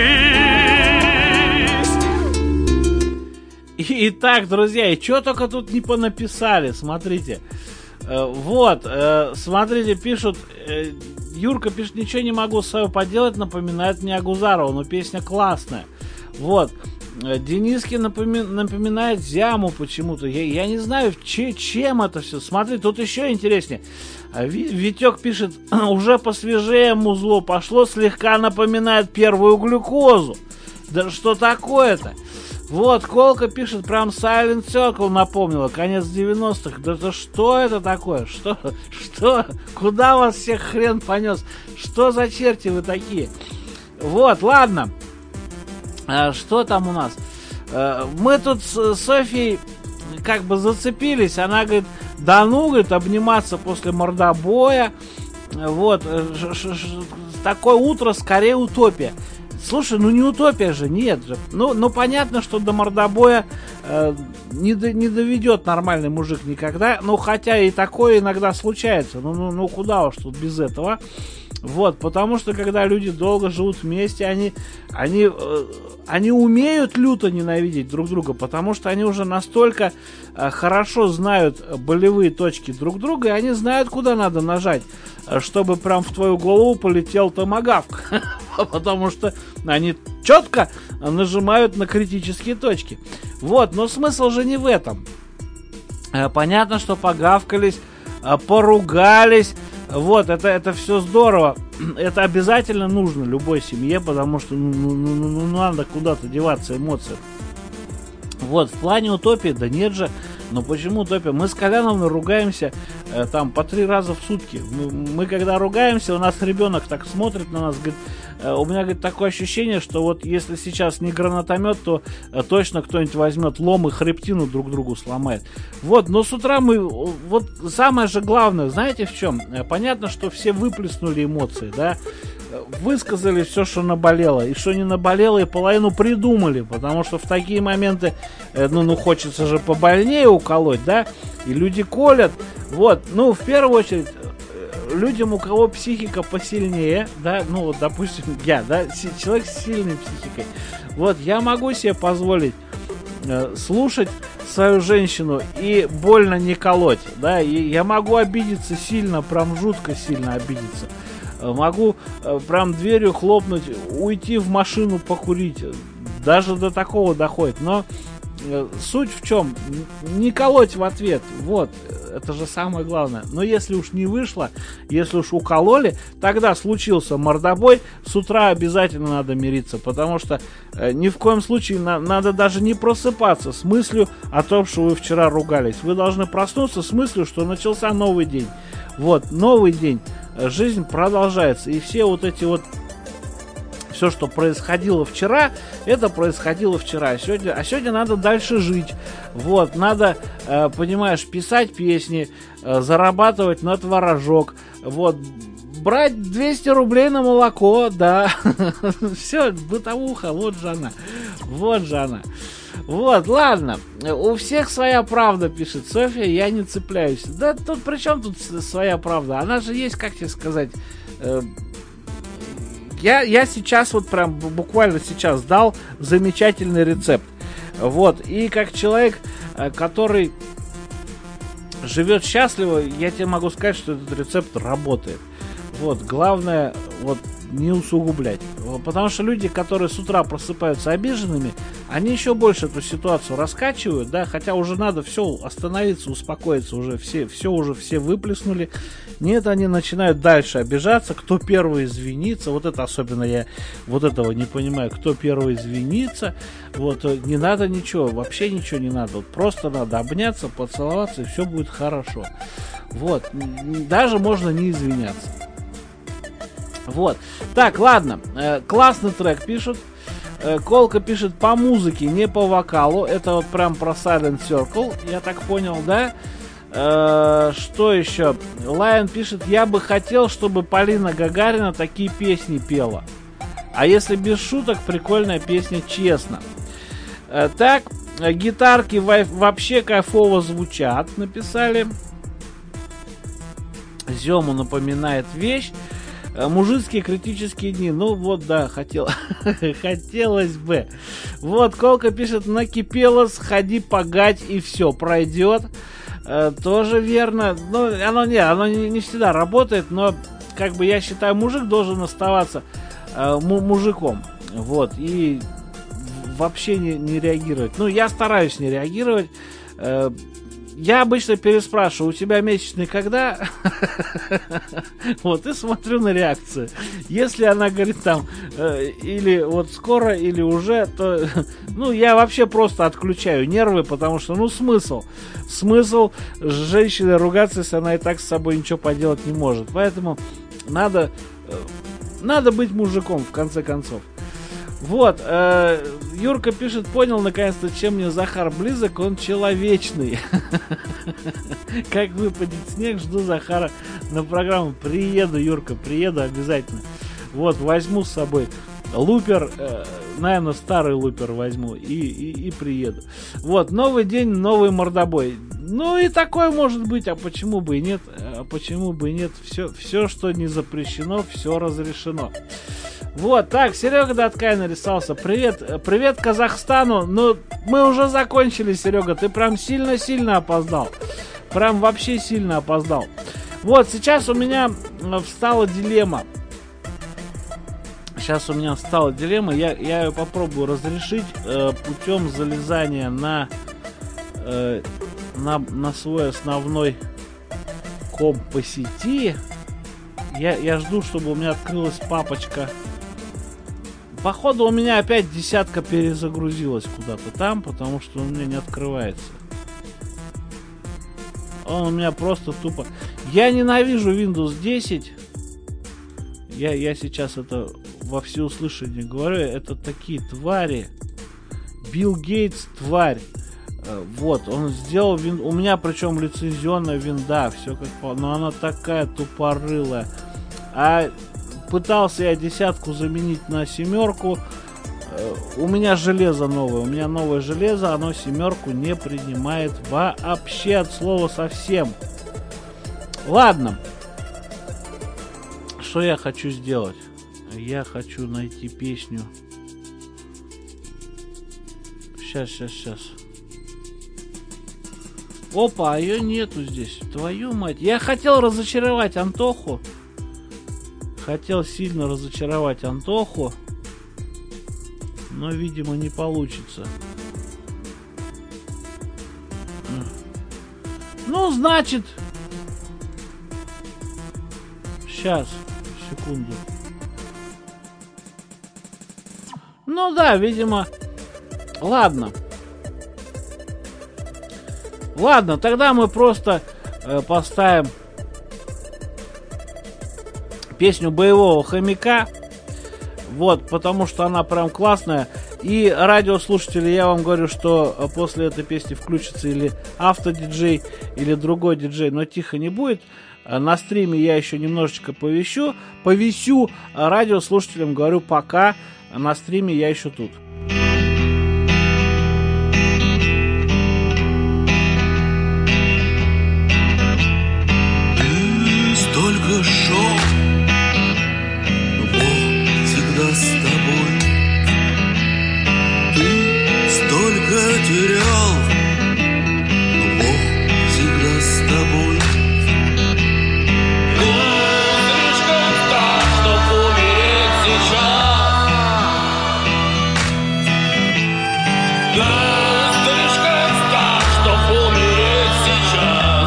B: держись.
C: Итак, друзья, и что только тут не понаписали, смотрите. Вот, смотрите, пишут, Юрка пишет, ничего не могу с собой поделать, напоминает мне Агузарова, но песня классная. Вот, Дениски напоминает Зяму почему-то, я не знаю, чем это все. Смотри, тут еще интереснее. Витек пишет, уже посвежее музло пошло, слегка напоминает первую глюкозу. Да что такое-то? Вот, Колка пишет, прям Silent Circle напомнила, конец 90-х. Да что это такое? Что? Куда вас всех хрен понес? Что за черти вы такие? Вот, ладно. Что там у нас? Мы тут с Софией как бы зацепились. Она говорит, да ну, говорит, обниматься после мордобоя. Вот, такое утро скорее утопия. Слушай, ну не утопия же, нет же. Ну понятно, что до мордобоя не доведет нормальный мужик никогда. Ну, хотя и такое иногда случается. Ну куда уж тут без этого. Вот, потому что когда люди долго живут вместе, они умеют люто ненавидеть друг друга, потому что они уже настолько хорошо знают болевые точки друг друга, и они знают, куда надо нажать, чтобы прям в твою голову полетел томагавк. Потому что они четко нажимают на критические точки. Вот, но смысл же не в этом. Понятно, что погавкались, поругались. Вот, это все здорово. Это обязательно нужно любой семье, потому что надо куда-то деваться эмоции. Вот, в плане утопии, да нет же. Но почему утопия? Мы с Коляновной ругаемся там по 3 раза в сутки. Мы когда ругаемся, у нас ребенок так смотрит на нас, говорит, у меня, говорит, такое ощущение, что вот если сейчас не гранатомет, то точно кто-нибудь возьмет лом и хребтину друг другу сломает. Вот, но с утра мы, вот самое же главное, знаете в чем? Понятно, что все выплеснули эмоции, да, высказали все, что наболело, и что не наболело, и половину придумали, потому что в такие моменты, хочется же побольнее уколоть, да, и люди колят, вот, в первую очередь, людям, у кого психика посильнее, да, вот, допустим, я, да, человек с сильной психикой, вот, я могу себе позволить слушать свою женщину и больно не колоть, да, и я могу обидеться сильно, прям жутко сильно обидеться. Могу прям дверью хлопнуть, уйти в машину покурить. Даже до такого доходит. Но суть в чем? Не колоть в ответ. Вот, это же самое главное. Но если уж не вышло, если уж укололи, тогда случился мордобой. С утра обязательно надо мириться. Потому что ни в коем случае надо даже не просыпаться с мыслью о том, что вы вчера ругались. Вы должны проснуться с мыслью, что начался новый день. Вот, новый день. Жизнь продолжается. И все вот эти вот, все, что происходило вчера, это происходило вчера. А сегодня надо дальше жить. Вот, надо, понимаешь, писать песни, зарабатывать на творожок. Вот, брать 200 рублей на молоко, да. Все, бытовуха, вот же она. Вот же она. Вот, ладно, у всех своя правда, пишет Софья, я не цепляюсь. Да тут при чем тут своя правда? Она же есть, как тебе сказать. Я сейчас вот прям буквально сейчас дал замечательный рецепт. Вот, и как человек, который живет счастливо, я тебе могу сказать, что этот рецепт работает. Вот, главное, вот, не усугублять. Потому что люди, которые с утра просыпаются обиженными, они еще больше эту ситуацию раскачивают, да, хотя уже надо все остановиться, успокоиться, уже все выплеснули. Нет, они начинают дальше обижаться, кто первый извинится, вот это особенно я вот этого не понимаю, кто первый извинится, вот, не надо ничего, вообще ничего не надо, вот, просто надо обняться, поцеловаться, и все будет хорошо. Вот, даже можно не извиняться. Вот. Так, ладно. Классный трек пишут. Колка пишет по музыке, не по вокалу. Это вот прям про Silent Circle, я так понял, да? Что еще? Лайон пишет, я бы хотел, чтобы Полина Гагарина такие песни пела. А если без шуток, прикольная песня, честно. Так, гитарки вообще кайфово звучат, написали. Зему напоминает вещь. Мужицкие критические дни. Ну вот, да, хотелось бы. Вот, Колка пишет: накипело, сходи погать и все, пройдет. Тоже верно. Ну, оно не всегда работает, но как бы я считаю, мужик должен оставаться мужиком. Вот, и вообще не реагировать. Ну, я стараюсь не реагировать. Я обычно переспрашиваю: у тебя месячный когда? Вот, и смотрю на реакцию. Если она говорит там, или вот скоро, или уже, то, ну, я вообще просто отключаю нервы, потому что, ну, смысл с женщиной ругаться, если она и так с собой ничего поделать не может. Поэтому надо быть мужиком, в конце концов. Вот, Юрка пишет: понял наконец-то, чем мне Захар близок, он человечный. Как выпадет снег, жду Захара на программу. Приеду, Юрка, приеду обязательно. Вот, возьму с собой лупер, наверное, старый лупер возьму и приеду. Вот, новый день, новый мордобой. Ну и такое может быть, а почему бы и нет? Все, что не запрещено, все разрешено. Вот, так, Серега Даткай нарисовался. Привет Казахстану. Ну, мы уже закончили, Серега. Ты прям сильно-сильно опоздал. Прям вообще сильно опоздал. Вот, сейчас у меня встала дилемма. Я ее попробую разрешить путем залезания на свой основной комп по сети. Я жду, чтобы у меня открылась папочка. Походу у меня опять десятка перезагрузилась куда-то там, потому что у меня не открывается. Он у меня просто тупо... Я ненавижу Windows 10. Я сейчас это во всеуслышание говорю. Это такие твари. Билл Гейтс тварь. Вот, он сделал... У меня причем лицензионная винда. Все как... Но она такая тупорылая. А пытался я десятку заменить на семерку. У меня железо новое. У меня новое железо. Оно семерку не принимает вообще от слова совсем. Ладно. Что я хочу сделать? Я хочу найти песню. Сейчас. Опа, а ее нету здесь. Твою мать. Я хотел разочаровать Антоху. Хотел сильно разочаровать Антоху. Но, видимо, не получится. Ну, значит... Сейчас, секунду. Ну да, видимо... Ладно, тогда мы просто поставим песню Боевого хомяка. Вот, потому что она прям классная. И радиослушатели, я вам говорю, что после этой песни включится или автодиджей, или другой диджей, но тихо не будет. На стриме я еще немножечко повещу. Радиослушателям говорю пока. На стриме я еще тут.
E: Столько шел, но Бог всегда с тобой. Ты столько терял, но Бог всегда с тобой. Ты слишком стар, чтоб умереть сейчас. Ты слишком стар, чтоб умереть сейчас.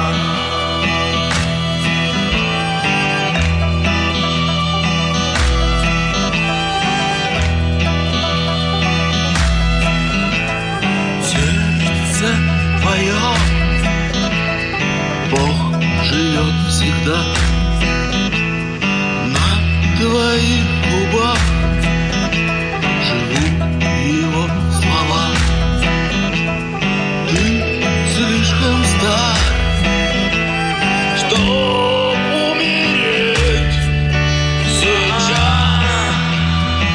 E: Твое Бог живет всегда на твоих губах, живут его слова. Ты слишком стар, чтоб умереть сейчас.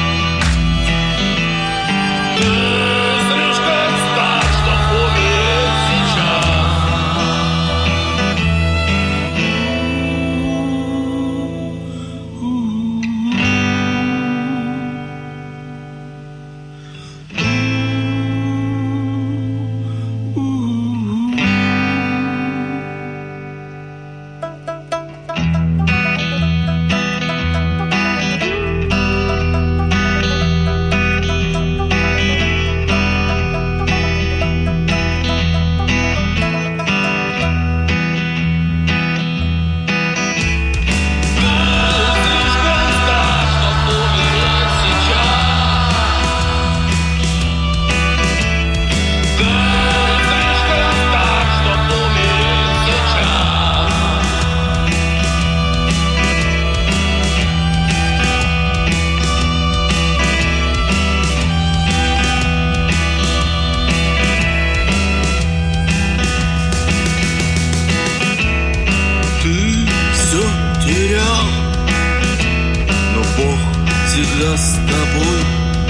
E: я с тобой,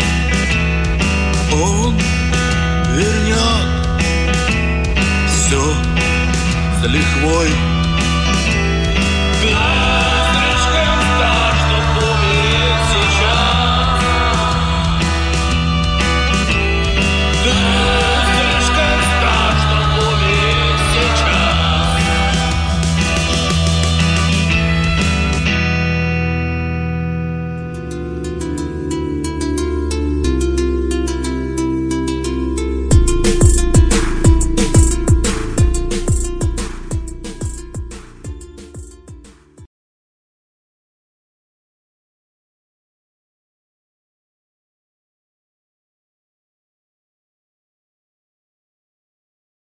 E: он вернет все с лихвой.